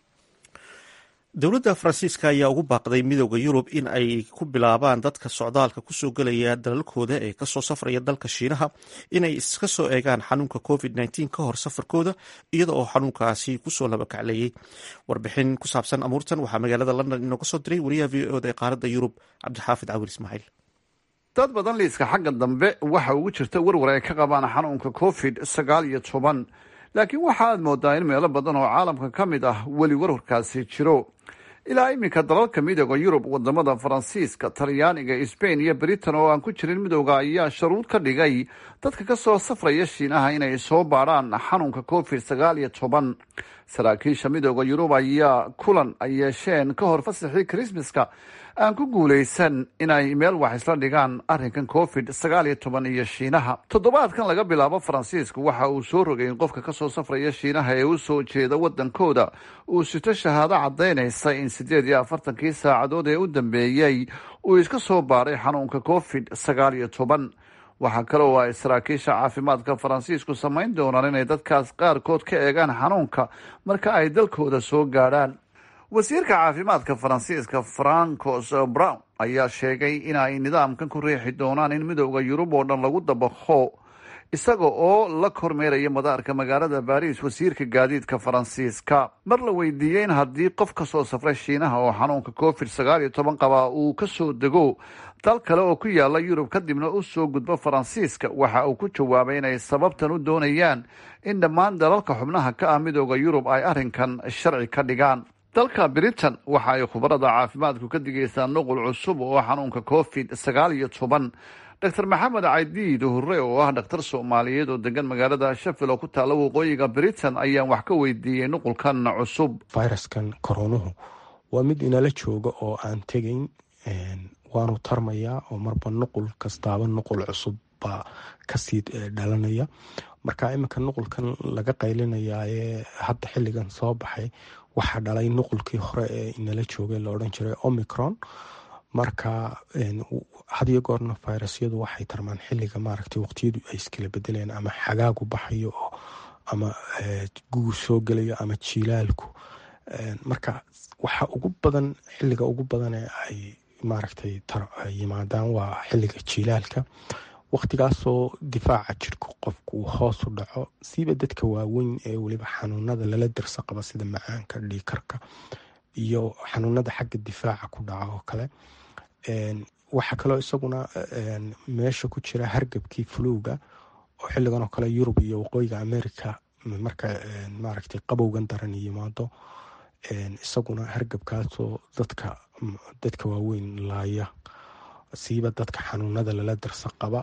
dowladda Faransiiska ayaa ugu baaqday midowda Yurub in ay ku bilaabaan dadka socdaalka kusoo gelaya dalalkooda ee kasoo safraya dalka Shiinaha inay iska soo eegaan xanuunka COVID-19 ka hor safarkooda iyada oo xanuunkaasi kusoo labakacleeyay. warbixin ku saabsan amuurtan waxaa magaalada London inooga soo diray wariyaha VOA ee qaaradda Yurub Cabdixaafid Cawil Ismaaciil. dad badan liiska xagga dambe waxa ugu jirta warwar ay ka qabaan xanuunka COVID-19 laakiin waxa aad moodaa in meelo badan oo caalamka ka mid ah weli warwarkaasi jiro. ilaa iminka dalalka midowda Yurub wadamada Faransiiska, Talyaaniga, Spain iyo Britain oo aan ku jirin midowga ayaa sharuud ka dhigay dadka ka soo safraya Shiinaha inay soo baaraan xanuunka COVID-19. saraakiisha midowda Yurub ayaa kulan ay yeesheen ka hor fasaxii Christmaska aan ku guuleysan inay meel wax isla dhigaan arrinkan COVID-19 iyo Shiinaha. toddobaadkan laga bilaabo Faransiisku waxa uu soo rogay in qofka kasoo safraya Shiinaha ee u soo jeeda wadankooda uu sito shahaado cadaynaysa in 48 saacadood ee u dambeeyey uu iska soo baaray xanuunka COVID-19. waxaa kale oo ay saraakiisha caafimaadka Faransiisku samayn doonaan inay dadkaas qaarkood ka eegaan xanuunka marka ay dalkooda soo gaadhaan. wasiirka caafimaadka Faransiiska Francois Brown ayaa sheegay in ay nidaamkan ku riixi doonaan in midowda Yurub oo dhan lagu dabaqo, isaga oo la kormeeraya madaarka magaalada Paris. wasiirka gaadiidka Faransiiska mar la weydiiyey in haddii qof ka soo safray Shiinaha oo xanuunka COVID-19 qaba uu ka soo dego dal kale oo ku yaala Yurub kadibna u soo gudbo Faransiiska, waxa uu ku jawaabay inay sababtan u doonayaan in dhammaan dalalka xubnaha ka ah midowda Yurub ay arrinkan sharci ka dhigaan. dalka Britain waxa ay khubarada caafimaadku ka digaysaa nuqul cusub oo xanuunka COVID-19. Dr. Maxamed Caydiid Hurre oo ah dhakhtar Soomaaliyeed oo degan magaalada Sheffield oo ku taala waqooyiga Britain ayaan wax ka weydiiyey nuqulkan cusub. fayraskan koronuhu waa mid inala jooga oo aan tegayn, waanu tarmayaa oo marba nuqul kastaaba nuqul cusub baa kasii dhalanaya. marka iminka nuqulkan laga qaylinayaa ee hadda xilligan soo baxay waxaa dhalay nuqulkii hore ee inala joogay la odhan jiray Omicron. marka had iyo goorna fayrasyadu waxay tarmaan xilliga maaragtay waqtiyadu ay iskala bedeleen ama xagaagu baxayo oo ama guur soo gelayo ama jilaalku. Marka waxa ugu badan xilliga ugu badan ee ay maaragtay yimaadaan waa xilliga jilaalka, waqtigaasoo difaaca jirku qofku hoos u dhaco, siiba dadka waaweyn ee weliba xanuunada lala dirsa qaba sida macaanka, dhiikarka iyo xanuunada xagga difaaca ku dhaca oo kale. waxaa kaloo isaguna meesha ku jira hargabkii fluga oo xilligan oo kale Yurub iyo waqooyiga America marka maaragtay qabowgan daran yimaado, isaguna hargabkaasoo dadka waaweyn laaya, siiba dadka xanuunada lala dirsa qaba,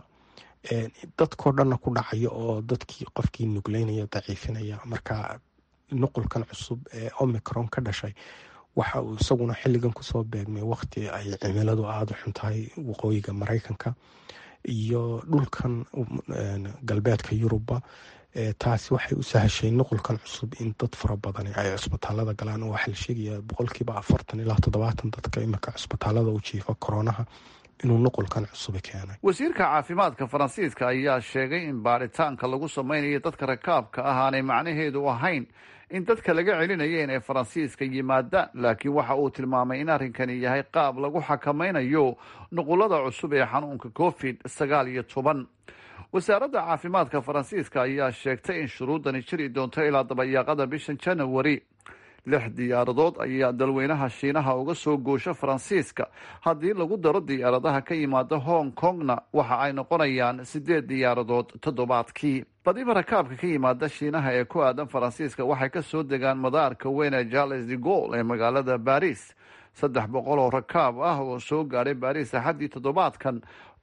dadkoo dhanna ku dhacaya oo dadkii qofkii nugleynaya, daciifinaya. marka nuqulkan cusub ee Omicron ka dhashay waxa uu isaguna xilligan kusoo beegmay waqti ay cimiladu aada u xun tahay waqooyiga Mareykanka iyo dhulkan galbeedka Yurubba. taasi waxay u sahashay nuqulkan cusub in dad fara badan ay cusbitaalada galaan. waxaa la sheegaya 40% ilaa 70% dadka imika cusbitaalada u jiifa koronaha inuu nuqulkan cusub keenay. wasiirka caafimaadka Faransiiska ayaa sheegay in baaritaanka lagu sameynayo dadka rakaabka ah aanay macnaheedu ahayn in dadka laga celinayo inay Faransiiska yimaadaan, laakiin waxa uu tilmaamay in arrinkani yahay qaab lagu xakameynayo nuqulada cusub ee xanuunka COVID-19. wasaaradda caafimaadka Faransiiska ayaa sheegtay in shuruudani jiri doonto ilaa dabayaaqada bishan January. 6 diyaaradood ayaa dalweynaha Shiinaha uga soo goosha Faransiiska. haddii lagu daro diyaaradaha ka yimaada Hong Kongna waxa ay noqonayaan 8 diyaaradood toddobaadkii. badiba rakaabka ka yimaada Shiinaha ee ku aadan Faransiiska waxay ka soo degaan madaarka weyn ee Charles de Gaulle ee magaalada Paris. 300 oo rakaab ah oo soo gaaray Paris axadii toddobaadkan,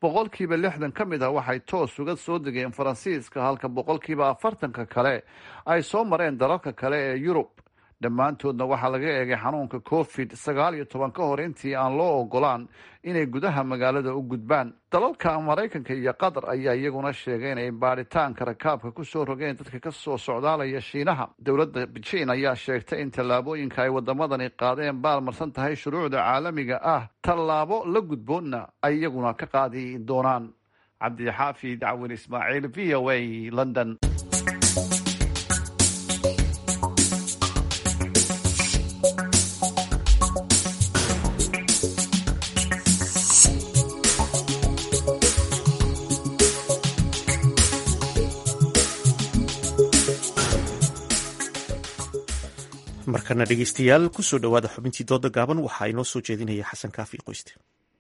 60% ka mid ah waxay toos uga soo degeen Faransiiska, halka 40% kale ay soo mareen dalalka kale ee Yurub. dhammaantoodna waxaa laga eegay xanuunka COVID-19 ka hor intii aan loo ogolaan inay gudaha magaalada u gudbaan. dalalka Mareykanka iyo Qatar ayaa iyaguna sheegay inay baaritaanka rakaabka ku soo rogeen dadka ka soo socdaalaya Shiinaha. dowladda Beijing ayaa sheegtay in tallaabooyinka ay wadamadani qaadeen baalmarsan tahay shuruucda caalamiga ah, tallaabo la gudboonna ay iyaguna ka qaadi doonaan. Cabdixaafid Cawin Ismaaciil, VOA, London. markana dhegeystayaal kusoo dhawaada xubintii dooda gaaban. waxaa inoo soo jeedinaya xasan kaafi qoyste.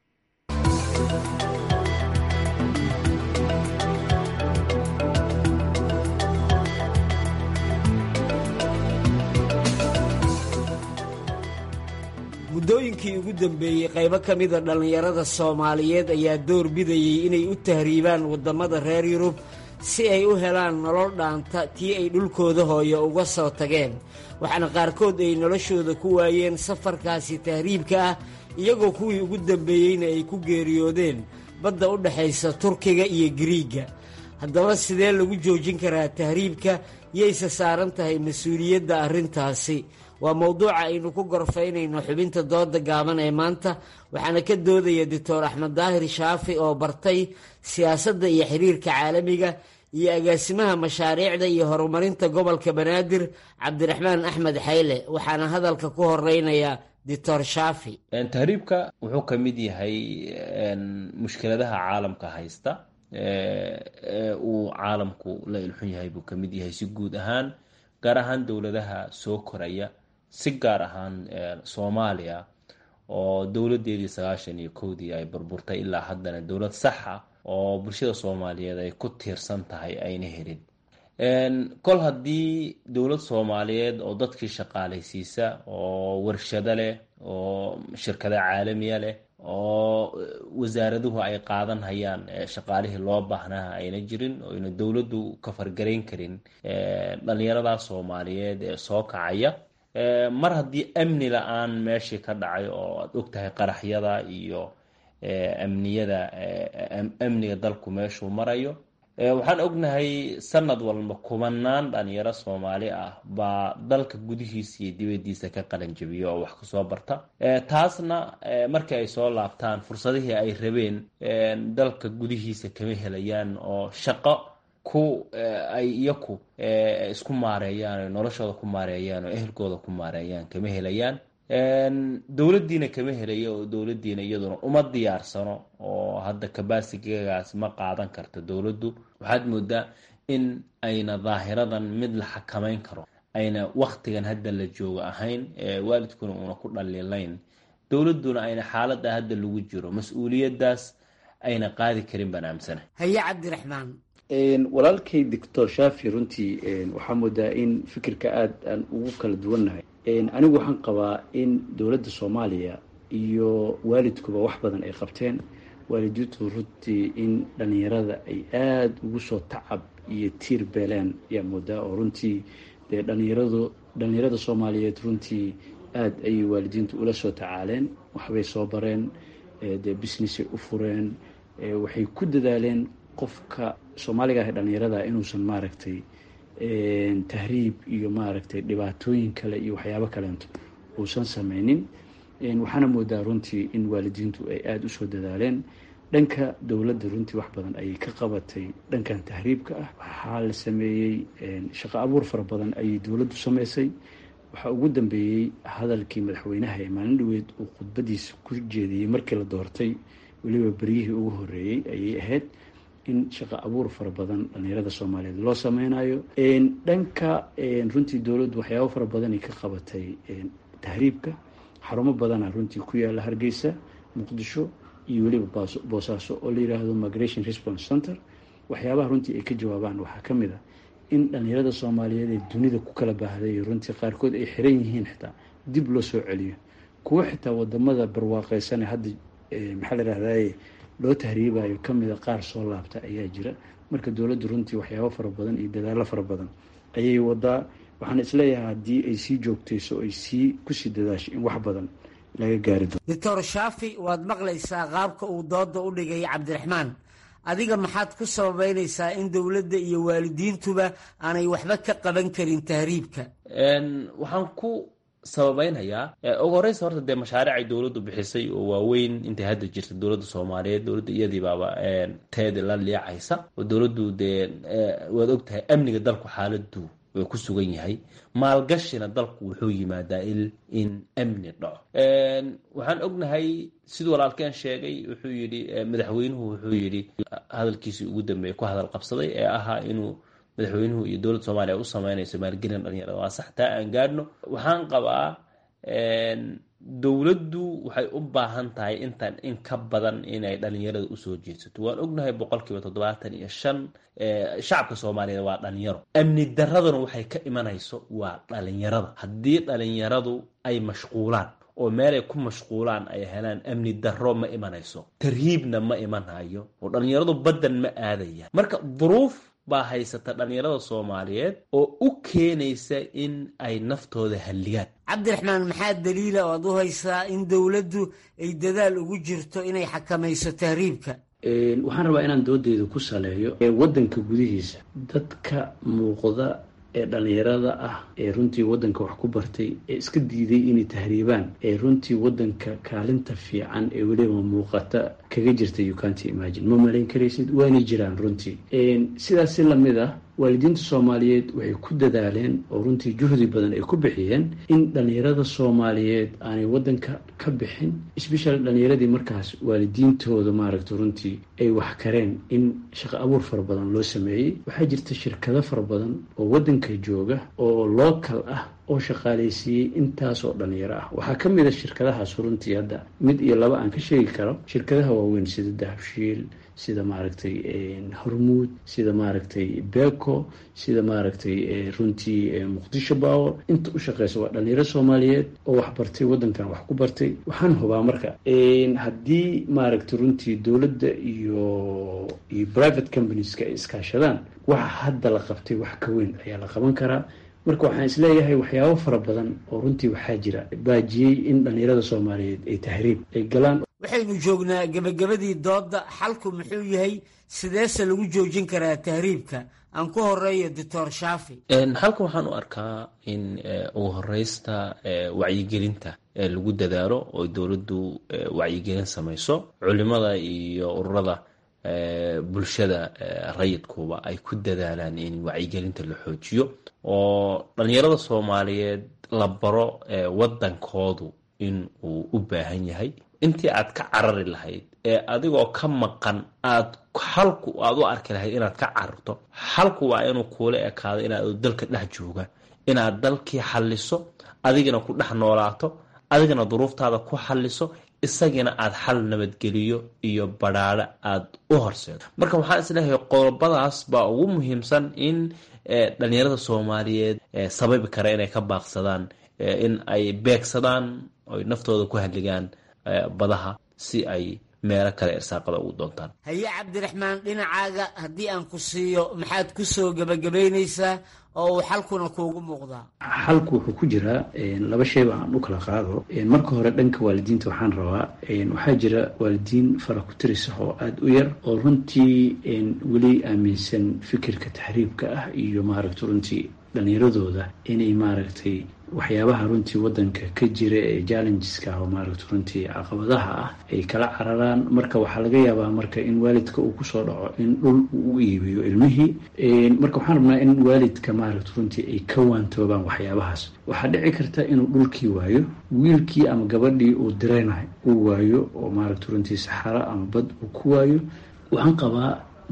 muddooyinkii ugu dambeeyey qaybo ka mida dhallinyarada Soomaaliyeed ayaa door bidayay inay u tahriibaan waddamada reer Yurub si ay u helaan nolol dhaanta tii ay dhulkooda hooyo uga soo tageen, waxaana qaarkood ay noloshooda ku waayeen safarkaasi tahriibka ah, iyagoo kuwii ugu dambeeyeyna ay ku geeriyoodeen badda u dhaxaysa Turkiga iyo Giriigga. haddaba sidee lagu joojin karaa tahriibka? yayse saaran tahay mas-uuliyadda arrintaasi? waa mowduuca aynu ku gorfaynayno xubinta dooda gaaban ee maanta, waxaana ka doodaya Dr. Axmed Daahir Shaafi oo bartay siyaasadda iyo xiriirka caalamiga iyo agaasimaha mashaariicda iyo horumarinta gobolka Banaadir Cabdiraxmaan Axmed Xayle. waxaana hadalka ku horeynaya Dr. Shaafi. tahriibka wuxuu ka mid yahay mushkiladaha caalamka haysta, uu caalamku la ilxun yahay buu ka mid yahay si guud ahaan, gaar ahaan dowladaha soo koraya, si gaar ahaan Soomaaliya oo dowladeedii 91dii ay burburtay ilaa haddana dowlad saxa oo bulshada Soomaaliyeed ay ku tiirsan tahay ayna helin. kol haddii dowlad Soomaaliyeed oo dadkii shaqaalaysiisa, oo warshado leh, oo shirkado caalamiya leh, oo wasaaraduhu ay qaadan hayaan shaqaalihii loo baahnaa ayna jirin, oo ayna dowladdu ka fargarayn karin dhalinyarada Soomaaliyeed ee soo kacaya. mar haddii amni la-aan meeshii ka dhacay oo aad ogtahay qaraxyada iyo amniga dalku meeshuu marayo, waxaan ognahay sanad walba kumanaan dhalinyaro Soomaali ah baa dalka gudihiisa iyo dibadiisa ka qalan jabiya oo wax kasoo barta. taasna markii ay soo laabtaan fursadihii ay rabeen dalka gudihiisa kama helayaan, oo shaqo ay iyaku isku maareeyaan oo noloshooda ku maareeyaan oo ehelkooda ku maareeyaan kama helayaan. Dowladdiina kama helayo oo dowladdiina iyaduna uma diyaarsano oo hadda kabaasigaas ma qaadan karto dowladdu. waxaad moodaa in ayna daahiradan mid la xakamayn karo ayna waktigan hadda la joogo ahayn, waalidkuna una ku dhaliilayn, dowladduna ayna xaaladda hadda lagu jiro mas-uuliyaddaas ayna qaadi karin baan aamsana. haye cabdiraxmaan. walaalkay doctor shaafi runtii waxaa moodaa in fikirka aad aan ugu kala duwannahay. anigu waxaan qabaa in dowladda soomaaliya iyo waalidkuba wax badan ay qabteen. waalidiintu runtii in dhalinyarada ay aada ugu soo tacab iyo tiir beeleen yaa moodaa, oo runtii dee dhalinyarada soomaaliyeed runtii aada ayay waalidiintu ula soo tacaaleen, waxbay soo bareen, dee businessay u fureen, waxay ku dadaaleen qofka soomaaliga ah ee dhalinyarada inuusan maaragtay tahriib iyo maaragtay dhibaatooyin kale iyo waxyaabo kaleento uusan sameynin. waxaana moodaa runtii in waalidiintu ay aada usoo dadaaleen. dhanka dowladda runtii wax badan ayay ka qabatay dhankan tahriibka ah. waxaa la sameeyey shaqo abuur fara badan ayay dowladdu sameysay. waxaa ugu dambeeyey hadalkii madaxweynaha ee maalin dhaweed uu khudbadiisa ku jeediyey markii la doortay, weliba beryihii ugu horeeyey ayay ahayd in shaqo abuur fara badan dhalinyarada soomaaliyeed loo sameynayo. dhanka runtii dowladdu waxyaabo fara badanay ka qabatay tahriibka. xarumo badana runtii ku yaala Hargeysa, Muqdisho iyo weliba Boosaaso oo la yiraahdo Migration Response Center. waxyaabaha runtii ay ka jawaabaan waxaa ka mid ah in dhalinyarada Soomaaliyeed ee dunida ku kala baahday runtii qaarkood ay xiran yihiin xitaa dib loo soo celiyo. kuwa xitaa wadamada barwaaqaysan hadda maxaa la yiraahdaa loo tahriibayo ka mid ah qaar soo laabta ayaa jira. marka dowladdu runtii waxyaabo fara badan iyo dadaalo fara badan ayay wadaa. waxaan isleeyahay haddii ay sii joogtayso ay kusii dadaasho in wax badan laga gaari doono. doctor shaafi, waad maqlaysaa qaabka uu dooda u dhigay cabdiraxmaan. adiga maxaad ku sababeynaysaa in dowladda iyo waalidiintuba aanay waxba ka qaban karin tahriibka? waxaan ku sababeynayaa ugu horeysa horta dee mashaariic ay dowladdu bixisay oo waaweyn intay hadda jirta dowladda Soomaaliyeed. dowladda iyadii baaba teeda la liicaysa oo dowladdu dee waad ogtahay amniga dalku xaaladu way ku sugan yahay. maalgashina dalku wuxuu yimaadaa in amni dhaco. waxaan ognahay siduu walaalkeen sheegay, wuxuu yidhi madaxweynuhu wuxuu yidhi hadalkiisii ugu dambeeyay ku hadal qabsaday ee ahaa inuu madaxweynuhu iyo dowladda Soomaaliya u sameynayso maalgelin dhalinyarada. waa sax, taa aan gaadhno. waxaan qabaa dowladdu waxay u baahan tahay intan in ka badan inay dhalinyarada usoo jeedsato. waan ognahay 75% shacabka Soomaaliyeed waa dhalinyaro. amni daraduna waxay ka imanayso waa dhalinyarada. haddii dhalinyaradu ay mashquulaan oo meelay ku mashquulaan ay helaan, amni daro ma imanayso, tarhiibna ma imanayo, oo dhalinyaradu badan ma aadaya. marka duruuf baa haysata dhalinyarada Soomaaliyeed oo u keenaysa in ay naftooda halligaan. cabdiraxmaan, maxaa daliila oo aad u haysaa in dowladdu ay dadaal ugu jirto inay xakamayso tahriibka? waxaan rabaa inaan doodeyda ku saleeyo wadanka gudihiisa dadka muuqda ee dhalinyarada ah ee runtii wadanka wax ku bartay ee iska diiday inay tahriibaan ee runtii wadanka kaalinta fiican ee weliba muuqata kaga jirta you can't imagine, ma malayn karaysid. waanay jiraan runtii. sidaas si lamid ah waalidiinta Soomaaliyeed waxay ku dadaaleen oo runtii juhdi badan ay ku bixiyeen in dhalinyarada Soomaaliyeed aanay wadanka ka bixin, especially dhalinyaradii markaas waalidiintooda maaragta runtii ay wax kareen in shaqo abuur fara badan loo sameeyey. waxaa jirta shirkado fara badan oo wadanka jooga oo local ah oo shaqaaleysiiyey intaasoo dhalinyaro ah. waxaa ka mid a shirkadahaas runtii hadda mid iyo laba aan ka sheegi karo. shirkadaha waaweyn sida Dahabshiil, sida maaragtay Hormuud, sida maaragtay Beko, sida maaragtay runtii Muqdisho Power. inta u shaqeysa waa dhalinyaro Soomaaliyeed oo wax bartay, wadankan wax ku bartay. waxaan hubaa marka haddii maaragtay runtii dowladda iyo private companieska ay iskaashadaan, waxa hadda la qabtay wax ka weyn ayaa la qaban karaa. marka waxaan isleeyahay waxyaabo fara badan oo runtii waxaa jira baajiyey in dhalinyarada Soomaaliyeed ay tahriib ay galaan. waxaynu joognaa gabagabadii dooda. xalku muxuu yahay? sideese lagu joojin karaa tahriibka? aan ku horeeyo doctor Shaafi. halka waxaan u arkaa in ugu horeysta wacyigelinta lagu dadaalo oo dowladdu wacyigelin samayso. culimada iyo ururada bulshada rayidkuba ay ku dadaalaan in wacyigelinta la xoojiyo oo dhalinyarada soomaaliyeed la baro wadankoodu in uu u baahan yahay intii aad ka carari lahayd ee adigoo ka maqan halku aad u arki lahayd inaad ka cararto halku waa inuu kuula ekaado inaad dalka dhex jooga inaad dalkii xalliso adigana ku dhex noolaato adigana duruuftaada ku xalliso isagina aad xal nabadgeliyo iyo badhaadho aad u horseedo marka waxaan isleeyahay qodobadaas baa ugu muhiimsan in dhalinyarada soomaaliyeed sababi kara inay ka baaqsadaan in ay beegsadaan oy naftooda ku hadligaan badaha si ay meelo kale irsaaqada ugu doontaan. haye cabdiraxmaan dhinacaaga haddii aan ku siiyo maxaad ku soo gebagabaynaysaa oo uu xalkuna kuugu muuqdaa? xalku wuxuu ku jiraa laba shayba aan u kala qaado. marka hore dhanka waalidiinta waxaan rabaa waxaa jira waalidiin fara ku tirisa oo aada u yar oo runtii weli aaminsan fikirka taxriibka ah iyo maaragta runtii dhallinyaradooda inay maaragtay waxyaabaha runtii wadanka ka jira ee challengeska ah oo maaragta runtii caqabadaha ah ay kala cararaan. marka waxaa laga yaabaa marka in waalidka uu kusoo dhaco in dhul uu u iibiyo ilmihii. marka waxaan rabnaa in waalidka maaragta runtii ay ka waantoobaan waxyaabahaas. waxaa dhici karta inuu dhulkii waayo, wiilkii ama gabadhii uu diraynahay uu waayo oo maaragta runtii saxaro ama bad uu ku waayo. waxaan qabaa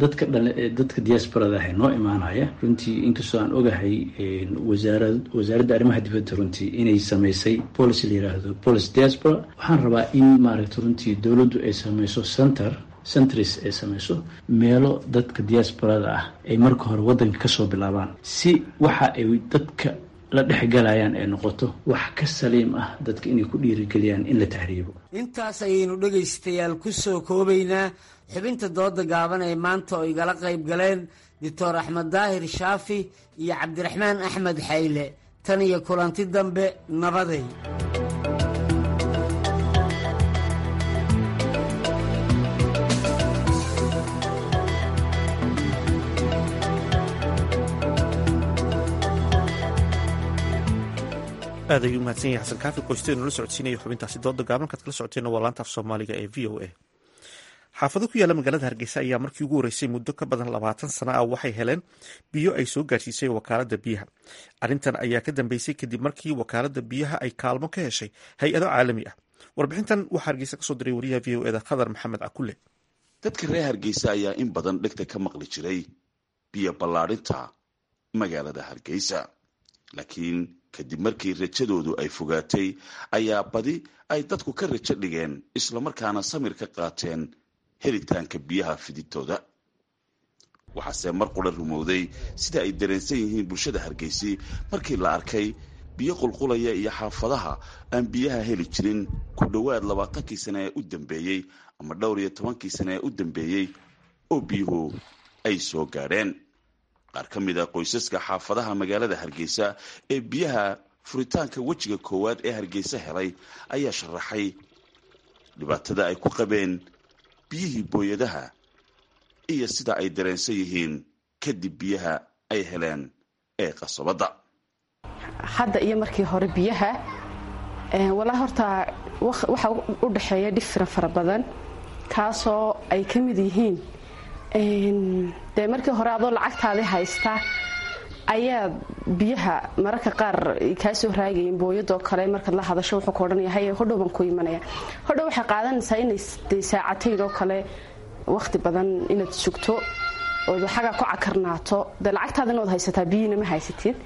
dadka diasporada ah noo imaanaya runtii inkastoo aan ogahay wasaaradda arrimaha dibadda runtii inay samaysay policy la yiraahdo policy diaspora. waxaan rabaa in maaragta runtii dowladdu ay samayso centris ay samayso meelo dadka diasporada ah ay marka hore wadanka kasoo bilaabaan si waxa ay dadka la dhexgalayaan ay noqoto wax ka saliim ah dadka inay ku dhiirigeliyaan in la tahriibo. intaas ayaynu dhegaystayaal ku soo koobaynaa xubinta dooda gaaban ee maanta oo igala qayb galeen doctor axmed daahir shaafi iyo cabdiraxmaan axmed xayle. tan iyo kulanti dambe nabaday. aad ayuu mahadsan yahay xasan kaafi qoysteenu la socodsiinaya xubintaasi dooda gaaban kaad kala socoteena waa laanta af soomaaliga ee v o a. xaafado ku yaalla magaalada hargeysa ayaa markii ugu horreysay muddo ka badan 20 sano ah waxay heleen biyo ay soo gaarsiisay wakaaladda biyaha. arrintan ayaa ka dambeysay kadib markii wakaaladda biyaha ay kaalmo ka heshay hay-ado caalami ah. warbixintan waxaa hargeysa kasoo diray wariyaha v o eda khadar maxamed cakulle. dadka reer hargeysa ayaa in badan dhegta ka maqli jiray biyo ballaadhinta magaalada hargeysa, laakiin kadib markii rajadoodu ay fogaatay ayaa badi ay dadku ka rajo dhigeen islamarkaana samir ka qaateen helitaanka biyaha fidintooda. waxaase mar qura rumowday sida ay dareensan yihiin bulshada hargeysi markii la arkay biyo qulqulaya iyo xaafadaha aan biyaha heli jirin ku dhowaad 20kii sane ee u dambeeyey ama dhowr iyo 10kii sane ee u dambeeyey oo biyuhu ay soo gaadheen. qaar ka mid a qoysaska xaafadaha magaalada hargeysa ee biyaha furitaanka wejiga koowaad ee hargeysa helay ayaa sharaxay dhibaatada ay ku qabeen biyihii booyadaha iyo sida ay dareensan yihiin kadib biyaha ay heleen ee qasabadda. hadda iyo markii hore biyaha walaa horta waxa u dhaxeeya different fara badan kaasoo ay ka mid yihiin dee markii hore adoo lacagtaadi haysta ayaa biyaha mararka qaar kaa soo raagayin booyadoo kale markaad la hadasho wuxuu ka odhanaya haye hodhow baan ku imanaya. hodhow waxay qaadanaysaa inay saacataydoo kale wakhti badan inaad sugto ood xagaa ku cakarnaato dee lacagtaada inood haysataa biyina ma haysatid.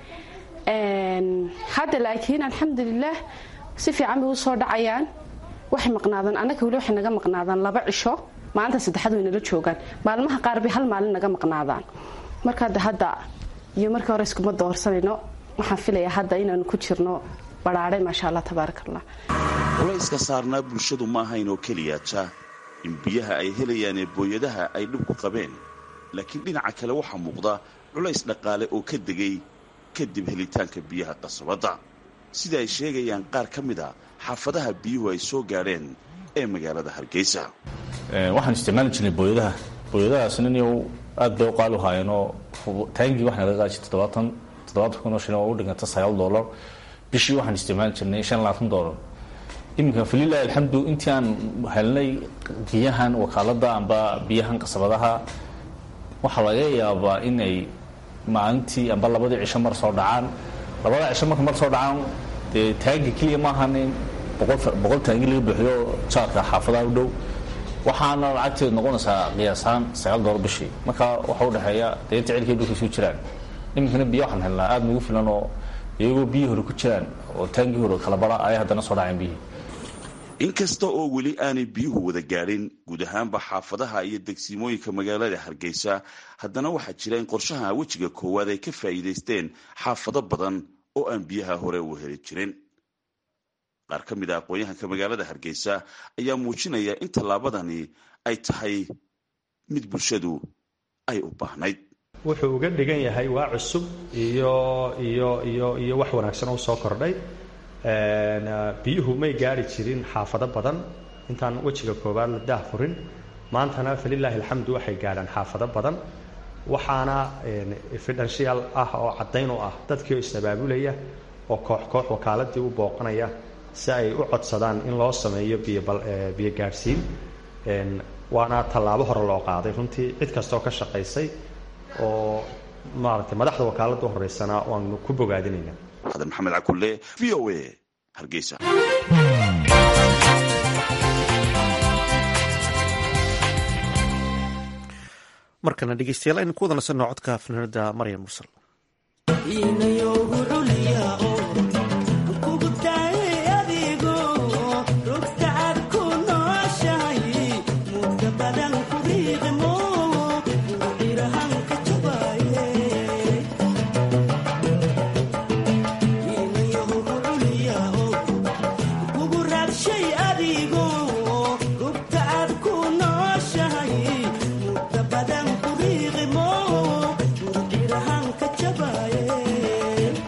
hadda laakiin alxamdulilaah si fiican bay u soo dhacayaan. waxay maqnaadaan annaga weli waxay naga maqnaadaan 2 cisho, maalinta 3 way nala joogaan, maalmaha qaar bay 1 maalin naga maqnaadaan. marka hadda iyo markii hore iskuma doorsanayno. waxaan filayaa hadda inaanu ku jirno badhaadhe maasha allah tabaarakallah. culayska saarnaa bulshadu ma ahayn oo keliyaata in biyaha ay helayaan ee booyadaha ay dhib ku qabeen, laakiin dhinaca kale waxaa muuqda culays dhaqaale oo ka degay kadib helitaanka biyaha qasabadda, sida ay sheegayaan qaar ka mid a xaafadaha biyuhu ay soo gaadheen ee magaalada hargeysa. waxaan isticmaali jirnay booyadahaasna inuu aad bay u qaali u haayeenoo taangii waxaa naga qaadi jirtay 70 kun oo shilin oo u dhiganta $9. bishii waxaan isticmaali jirnay $25. iminka falilahi alxamdu intii aan helnay biyahan wakaalada amba biyahan qasabadaha waxaa laga yaabaa inay maalintii amba labadii cisho mar soo dhacaan labada cisho marka mar soo dhacaan dee taagi keliya maahan in boqol taagi laga buuxiyo jaarka xaafadaha u dhow waxaana lacagteedu noqonaysaa qiyaasaan $9 bishii marka waxa u dhexeeya dee inta cilkii dhulka isu jiraan iminkana biyo waxaan helnaa aada nagu filan oo iyagoo biyi hore ku jiraan oo taangii hore kala bara ay haddana soo dhaceen biyihii inkasta oo weli aanay biyuhu wada gaadhin guud ahaanba xaafadaha iyo degsimooyinka magaalada Hargeysa haddana waxaa jira in qorshaha wejiga koowaad ay ka faa'iideysteen xaafado badan oo aan biyaha hore u heli jirin qaar ka mid ah aqoonyahanka magaalada Hargeysa ayaa muujinaya in tallaabadani ay tahay mid bulshadu ay u baahnayd wuxuu uga dhigan yahay waa cusub iyo wax wanaagsan oo soo kordhay biyuhu may gaari jirin xaafado badan intaan wejiga koowaad la daahfurin maantana falilaahi alxamdu waxay gaadhaan xaafado badan waxaana evidential ah oo caddayn u ah dadkii oo is-abaabulaya oo koox wakaaladii u booqanaya si ay u codsadaan in loo sameeyo biyo gaadhsiin waana tallaabo hore loo qaaday runtii cid kastoo ka shaqaysay oo maaragtay madaxda wakaaladda u horeysana waanu ku bogaadinaynaa Hadan Maxamed Cakulle VOA Hargeysa markana dhegeystayaal aynu ku wada nasanno codka fanaanada Maryam Mursal Badan ku riiqimo, ur irahan ka jabaye.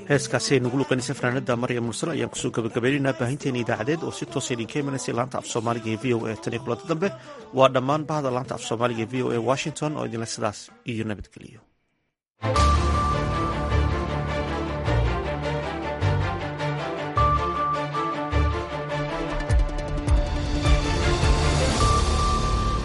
heeskaasi ay nagu luqaynaysa fanaanada maryam mursal ayaan kusoo gabagabaynaynaa baahinteena idaacadeed oo si toosa idinka imanaysa laanta af soomaaliga ee v o a tan iyo kulanta dambe waa dhammaan bahda laanta af soomaaliga ee v o a washington oo idinle sidaas iyo nabadgeliyo